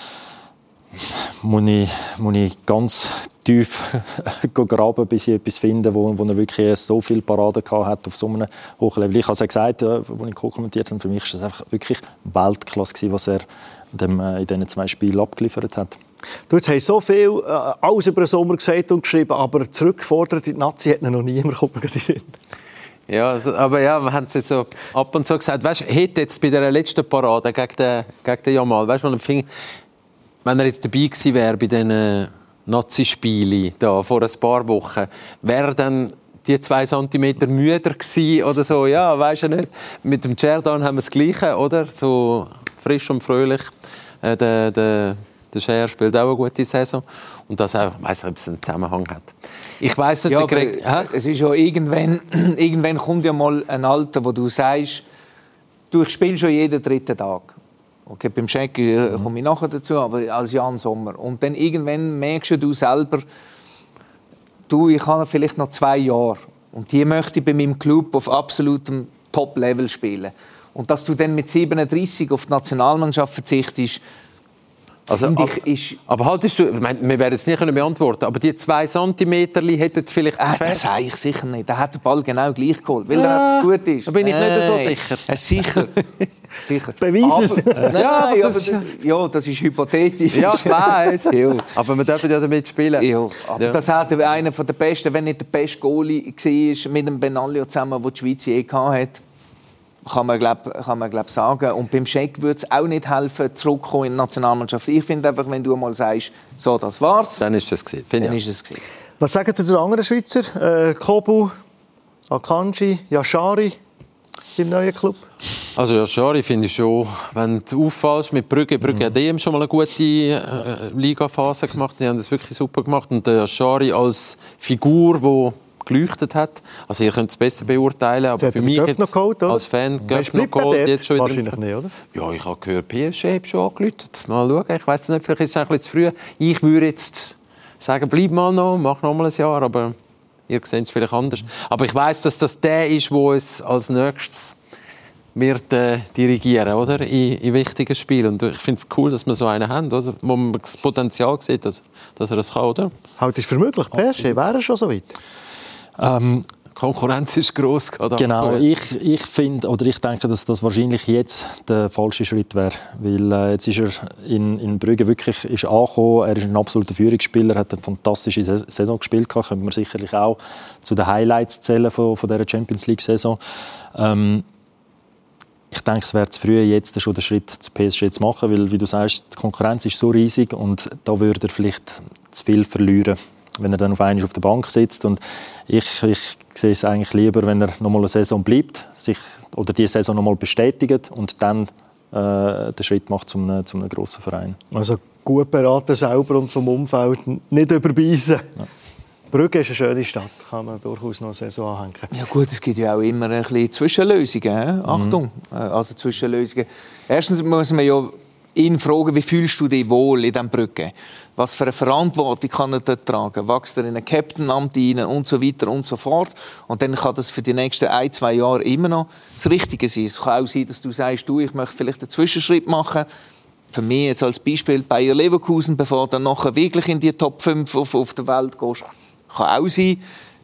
muss ich ganz tief graben, bis ich etwas finde, wo er wirklich so viel Paraden hat auf so einem hohen Level. Ich habe es ja gesagt, als ich kommentiert habe, für mich war das einfach wirklich Weltklasse, was er in diesen 2 Spielen abgeliefert hat. Du, jetzt hast so viel alles über den Sommer gesagt und geschrieben, aber zurückgefordert in die Nazi hat noch niemand gesehen. Ja, aber ja, wir haben es jetzt so ab und zu gesagt. Weißt, hätte jetzt bei der letzten Parade gegen den Jamal, weißt, wenn er jetzt dabei gewesen wäre bei diesen Nazi-Spielen da vor ein paar Wochen, wäre er dann die 2 Zentimeter müder gewesen oder so? Ja, weißt du nicht. Mit dem Cerdan haben wir das Gleiche, oder? So frisch und fröhlich. Der Scher spielt auch eine gute Saison. Und das auch, ich weiss nicht, ob es einen Zusammenhang hat. Ich weiss nicht, ja, es ist ja irgendwann kommt ja mal ein Alter, wo du sagst, du spielst schon jeden 3. Tag. Okay, beim Schenki komme ich nachher dazu, aber als Jan Sommer. Und dann irgendwann merkst du selber, ich habe vielleicht noch 2 Jahre. Und die möchte ich bei meinem Club auf absolutem Top-Level spielen. Und dass du dann mit 37 auf die Nationalmannschaft verzichtest, aber haltest du, wir werden es nicht beantworten, aber die 2 Zentimeter hätten vielleicht gefehlt? Das sage ich sicher nicht. Da hat der Ball genau gleich geholt, weil er einfach gut ist. Da bin ich nicht so sicher. Sicher. Beweis es. Das ist hypothetisch. Ja, ich weiss. Ja. Aber wir dürfen ja damit spielen. Ja, aber das hat einer der besten, wenn nicht der beste Goalie war, mit dem Benaglio zusammen, den die Schweiz je hatte. kann man glaub, sagen. Und beim Scheck würde es auch nicht helfen, zurückkommen in die Nationalmannschaft. Ich finde einfach, wenn du mal sagst, so, das war's. Dann ist es gewesen. Dann ist es gewesen. Was sagen die anderen Schweizer? Kobu, Akanji, Yashari im neuen Club? Also Yashari finde ich schon, wenn du auffallst mit Brügge hat dem schon mal eine gute Ligaphase gemacht. Die haben das wirklich super gemacht. Und der Yashari als Figur, die geleuchtet hat. Also ihr könnt es besser beurteilen, aber für mich jetzt als Fan Göpp noch geholt. Jetzt schon wahrscheinlich nicht, oder? Ja, ich habe gehört, PSG hat schon angeläutet. Mal schauen, ich weiss nicht, vielleicht ist es ein bisschen zu früh. Ich würde jetzt sagen, bleib mal noch, mach noch mal ein Jahr, aber ihr seht es vielleicht anders. Aber ich weiss, dass das der ist, der es als nächstes wird dirigieren, oder? In wichtigen Spielen. Und ich finde es cool, dass wir so einen haben, oder? Wo man das Potenzial sieht, dass er das kann, oder? Haltest du für möglich? PSG wäre schon so weit? Konkurrenz ist gross. Genau, ich finde, oder ich denke, dass das wahrscheinlich jetzt der falsche Schritt wäre. Weil jetzt ist er in Brügge wirklich angekommen. Er ist ein absoluter Führungsspieler, hat eine fantastische Saison gespielt. Können wir sicherlich auch zu den Highlights zählen von dieser Champions League-Saison. Ich denke, es wäre zu früh, jetzt schon den Schritt zu PSG zu machen, weil, wie du sagst, die Konkurrenz ist so riesig und da würde er vielleicht zu viel verlieren, wenn er dann auf einmal auf der Bank sitzt. Und ich sehe es eigentlich lieber, wenn er noch mal eine Saison bleibt, sich oder die Saison noch mal bestätigt und dann den Schritt macht zu einem grossen Verein. Also gut beraten selber und vom Umfeld, nicht überbeissen. Ja. Brügge ist eine schöne Stadt, kann man durchaus noch eine Saison anhängen. Ja gut, es gibt ja auch immer ein bisschen Zwischenlösungen. Achtung, also Zwischenlösungen. Erstens muss man ja ihn fragen, wie fühlst du dich wohl in diesem Brügge? Was für eine Verantwortung kann er dort tragen? Wächst er in ein Captain-Amt rein und so weiter und so fort? Und dann kann das für die nächsten 1-2 Jahre immer noch das Richtige sein. Es kann auch sein, dass du sagst, ich möchte vielleicht einen Zwischenschritt machen. Für mich jetzt als Beispiel Bayer Leverkusen, bevor du dann nachher wirklich in die Top 5 auf der Welt gehst. Kann auch sein.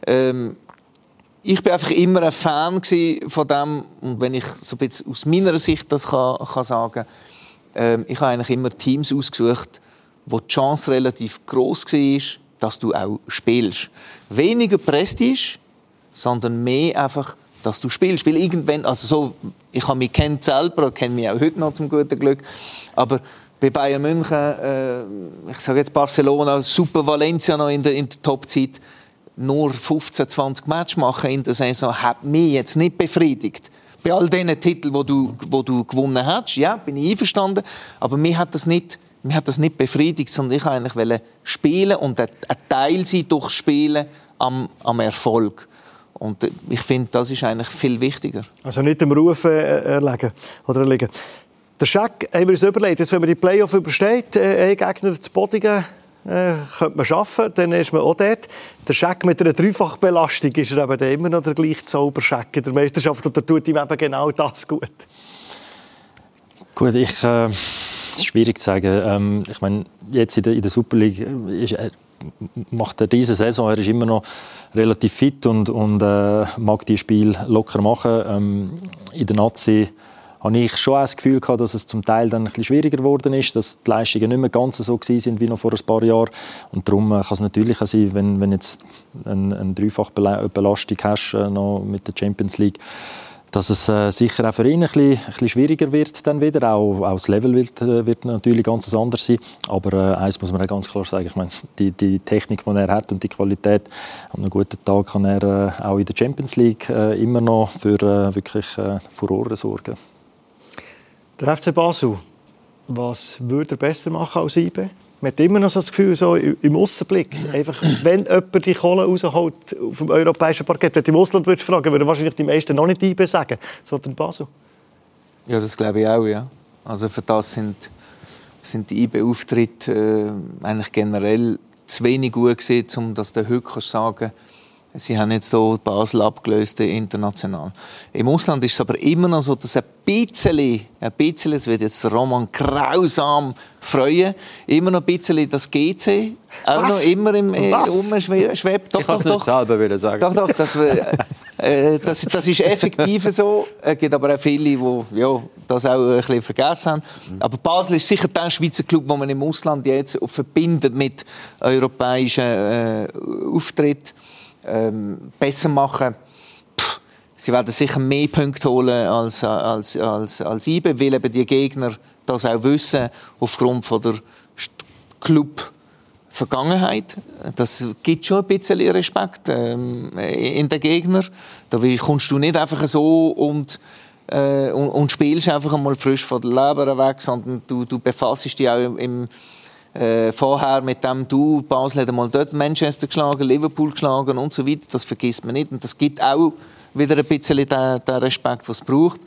Ich bin einfach immer ein Fan von dem. Und wenn ich so ein bisschen aus meiner Sicht das kann sagen, ich habe eigentlich immer Teams ausgesucht, wo die Chance relativ gross war, dass du auch spielst. Weniger Prestige, sondern mehr einfach, dass du spielst. Weil irgendwann, also so, ich habe mich kennt selber, kenne mich auch heute noch zum guten Glück, aber bei Bayern München, ich sage jetzt Barcelona, super Valencia noch in der Topzeit, nur 15, 20 Matches machen in der Saison, hat mich jetzt nicht befriedigt. Bei all diesen Titeln, wo du gewonnen hast, ja, bin ich einverstanden, aber mich hat das nicht befriedigt, sondern ich wollte eigentlich spielen und ein Teil sein durch Spielen am Erfolg. Und ich finde, das ist eigentlich viel wichtiger. Also nicht dem Ruf erlegen. Der Scheck, haben wir uns überlegt, jetzt, wenn man die Playoff übersteht, einen Gegner zu Bodigen könnte man schaffen, dann ist man auch dort. Der Scheck mit einer Dreifachbelastung ist er eben immer noch der gleiche Zauberscheck in der Meisterschaft oder tut ihm eben genau das gut? Gut, es ist schwierig zu sagen. Ich meine, jetzt in der Super League macht er diese Saison, er ist immer noch relativ fit und mag die Spiele locker machen. In der Nazi habe ich schon das Gefühl gehabt, dass es zum Teil dann ein bisschen schwieriger geworden ist, dass die Leistungen nicht mehr ganz so waren wie noch vor ein paar Jahren. Und darum kann es natürlich auch sein, wenn jetzt eine Dreifachbelastung hast noch mit der Champions League, dass es sicher auch für ihn ein bisschen schwieriger wird dann wieder. Auch das Level wird natürlich ganz anders sein. Aber eins muss man auch ganz klar sagen, ich meine, die Technik, die er hat und die Qualität, an einem guten Tag kann er auch in der Champions League immer noch für wirklich Furore sorgen. Der FC Basel, was würde er besser machen als IB? Man hat immer noch so das Gefühl, so im Aussenblick, einfach, wenn jemand die Kohle rausholt auf dem europäischen Parkett, wenn du im Ausland würdest fragen, würden wahrscheinlich die meisten noch nicht IB sagen, sondern Basel. Ja, das glaube ich auch, ja. Also für das sind die IB-Auftritte eigentlich generell zu wenig gut gewesen, um das der heute sagen. Sie haben jetzt hier Basel abgelöst international. Im Ausland ist es aber immer noch so, dass ein bisschen, es wird jetzt Roman grausam freuen, immer noch ein bisschen das GC auch noch immer im umschwebt. Ich kann es nicht selber sagen. Doch, das ist effektiv so. Es gibt aber auch viele, die das auch ein bisschen vergessen haben. Aber Basel ist sicher der Schweizer Club, den man im Ausland jetzt verbindet mit europäischen Auftritten. Besser machen. sie werden sicher mehr Punkte holen als IB, weil eben die Gegner das auch wissen, aufgrund von der Club-Vergangenheit. Das gibt schon ein bisschen Respekt in den Gegner. Da kommst du nicht einfach so und spielst einfach einmal frisch von der Leber weg, sondern du befasst dich auch vorher mit dem, Basel hat einmal dort Manchester geschlagen, Liverpool geschlagen und so weiter. Das vergisst man nicht. Und das gibt auch wieder ein bisschen den Respekt, was es braucht.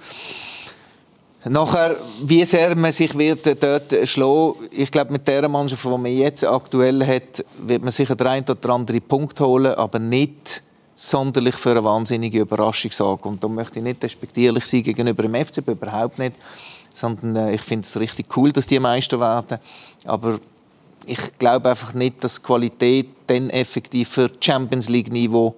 Nachher, wie sehr man sich wird dort schlagen, ich glaube, mit der Mannschaft, die man jetzt aktuell hat, wird man sicher den einen oder anderen Punkt holen, aber nicht sonderlich für eine wahnsinnige Überraschung sorgen. Und da möchte ich nicht despektierlich sein gegenüber dem FCB, überhaupt nicht. Sondern ich finde es richtig cool, dass die Meister werden. Aber ich glaube einfach nicht, dass die Qualität dann effektiv für Champions-League-Niveau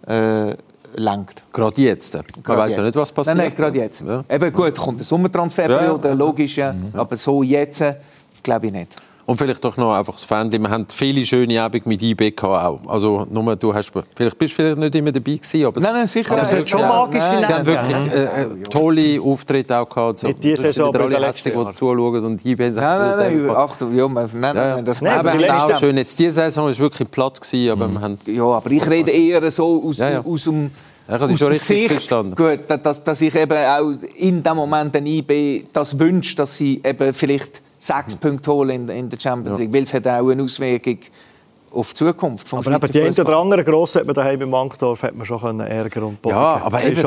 langt. Gerade jetzt? Man weiß ja nicht, was passiert. Nein, gerade jetzt. Ja. Eben gut, kommt eine Sommertransferperiode, logisch, ja. Aber so jetzt glaube ich nicht. Und vielleicht doch noch einfach das Fähnchen. Wir haben viele schöne Abende mit IB auch. Also nur du bist vielleicht nicht immer dabei gewesen, aber nein, sicher. Aber es hat schon magische Sie haben wirklich tolle Auftritte auch gehabt. So. Mit dieser Saison wieder alle hässlich, die zuschauen und IB Nein, Achtung, nein, das aber auch schön. Jetzt diese Saison war wirklich platt gewesen, aber wir haben... Ja, aber ich rede eher so aus dem... Ich habe schon richtig verstanden. Gut, dass ich eben auch in dem Moment den IB das wünsche, dass sie eben vielleicht 6 Punkte holen in der Champions League, weil es hat auch eine Auswirkung auf die Zukunft. Aber eben die einen oder anderen Grossen hat man daheim im Bankdorf hat man schon ärgern und bocken. Ja, aber eben,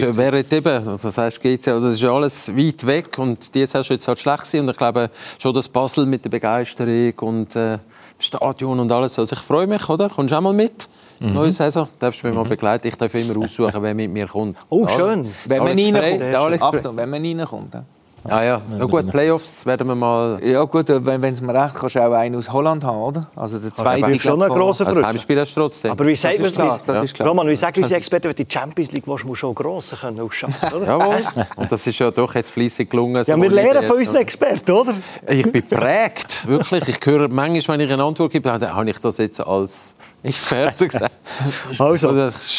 das heißt, das ist alles weit weg und die ist jetzt halt schlecht gewesen. Und ich glaube schon, dass Basel mit der Begeisterung und Stadion und alles, also ich freue mich, oder? Kommst du auch mal mit? Neue Saison, darfst du mich mal begleiten. Ich darf immer aussuchen, wer mit mir kommt. Oh, schön. Wenn man reinkommt. Achtung, wenn man reinkommt. Ja. Na gut, Playoffs werden wir mal... Ja gut, wenn es mir recht kannst du auch einen aus Holland haben, oder? Also der zweite ist schon ein grosser Frutsch. Das Heimspiel hast du trotzdem. Aber wie sagt man das? Roman, wie sagen unsere Experten, wenn die Champions League willst, musst du schon Grossen können ausschaffen, oder? Jawohl. Und das ist ja doch jetzt fleissig gelungen. Ja, wir lernen von unseren Experten, oder? Ich bin prägt, wirklich. Ich höre manchmal, wenn ich eine Antwort gebe, habe ich das jetzt als Experte gesagt. Also,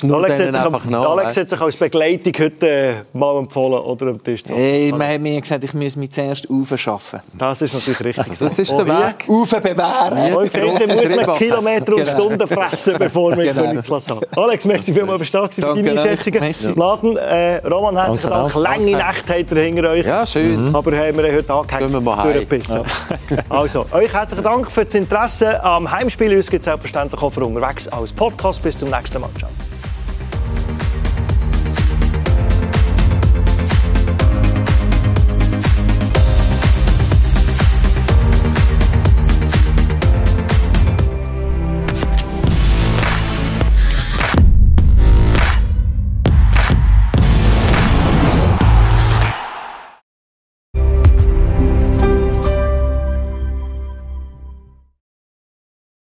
Alex hat sich als Begleitung heute mal empfohlen, oder am Tisch. Man hat mir gesagt, ich muss mich zuerst aufschaffen. Das ist natürlich richtig. Also, das ist der Weg. Aufbewahren. Und dann muss man Kilometer und Stunden fressen, bevor man Königsplatz hat. Alex, merci vielmals für deine Einschätzungen. Laden, Roman, herzlichen Dank. Lange Nacht habt ihr hinter euch. Ja, schön. Mhm. Aber haben wir heute angehängt durchgebissen. Also, euch herzlichen Dank für das Interesse am Heimspiel. Uns gibt es selbstverständlich auch für unterwegs als Podcast. Bis zum nächsten Mal. Ciao.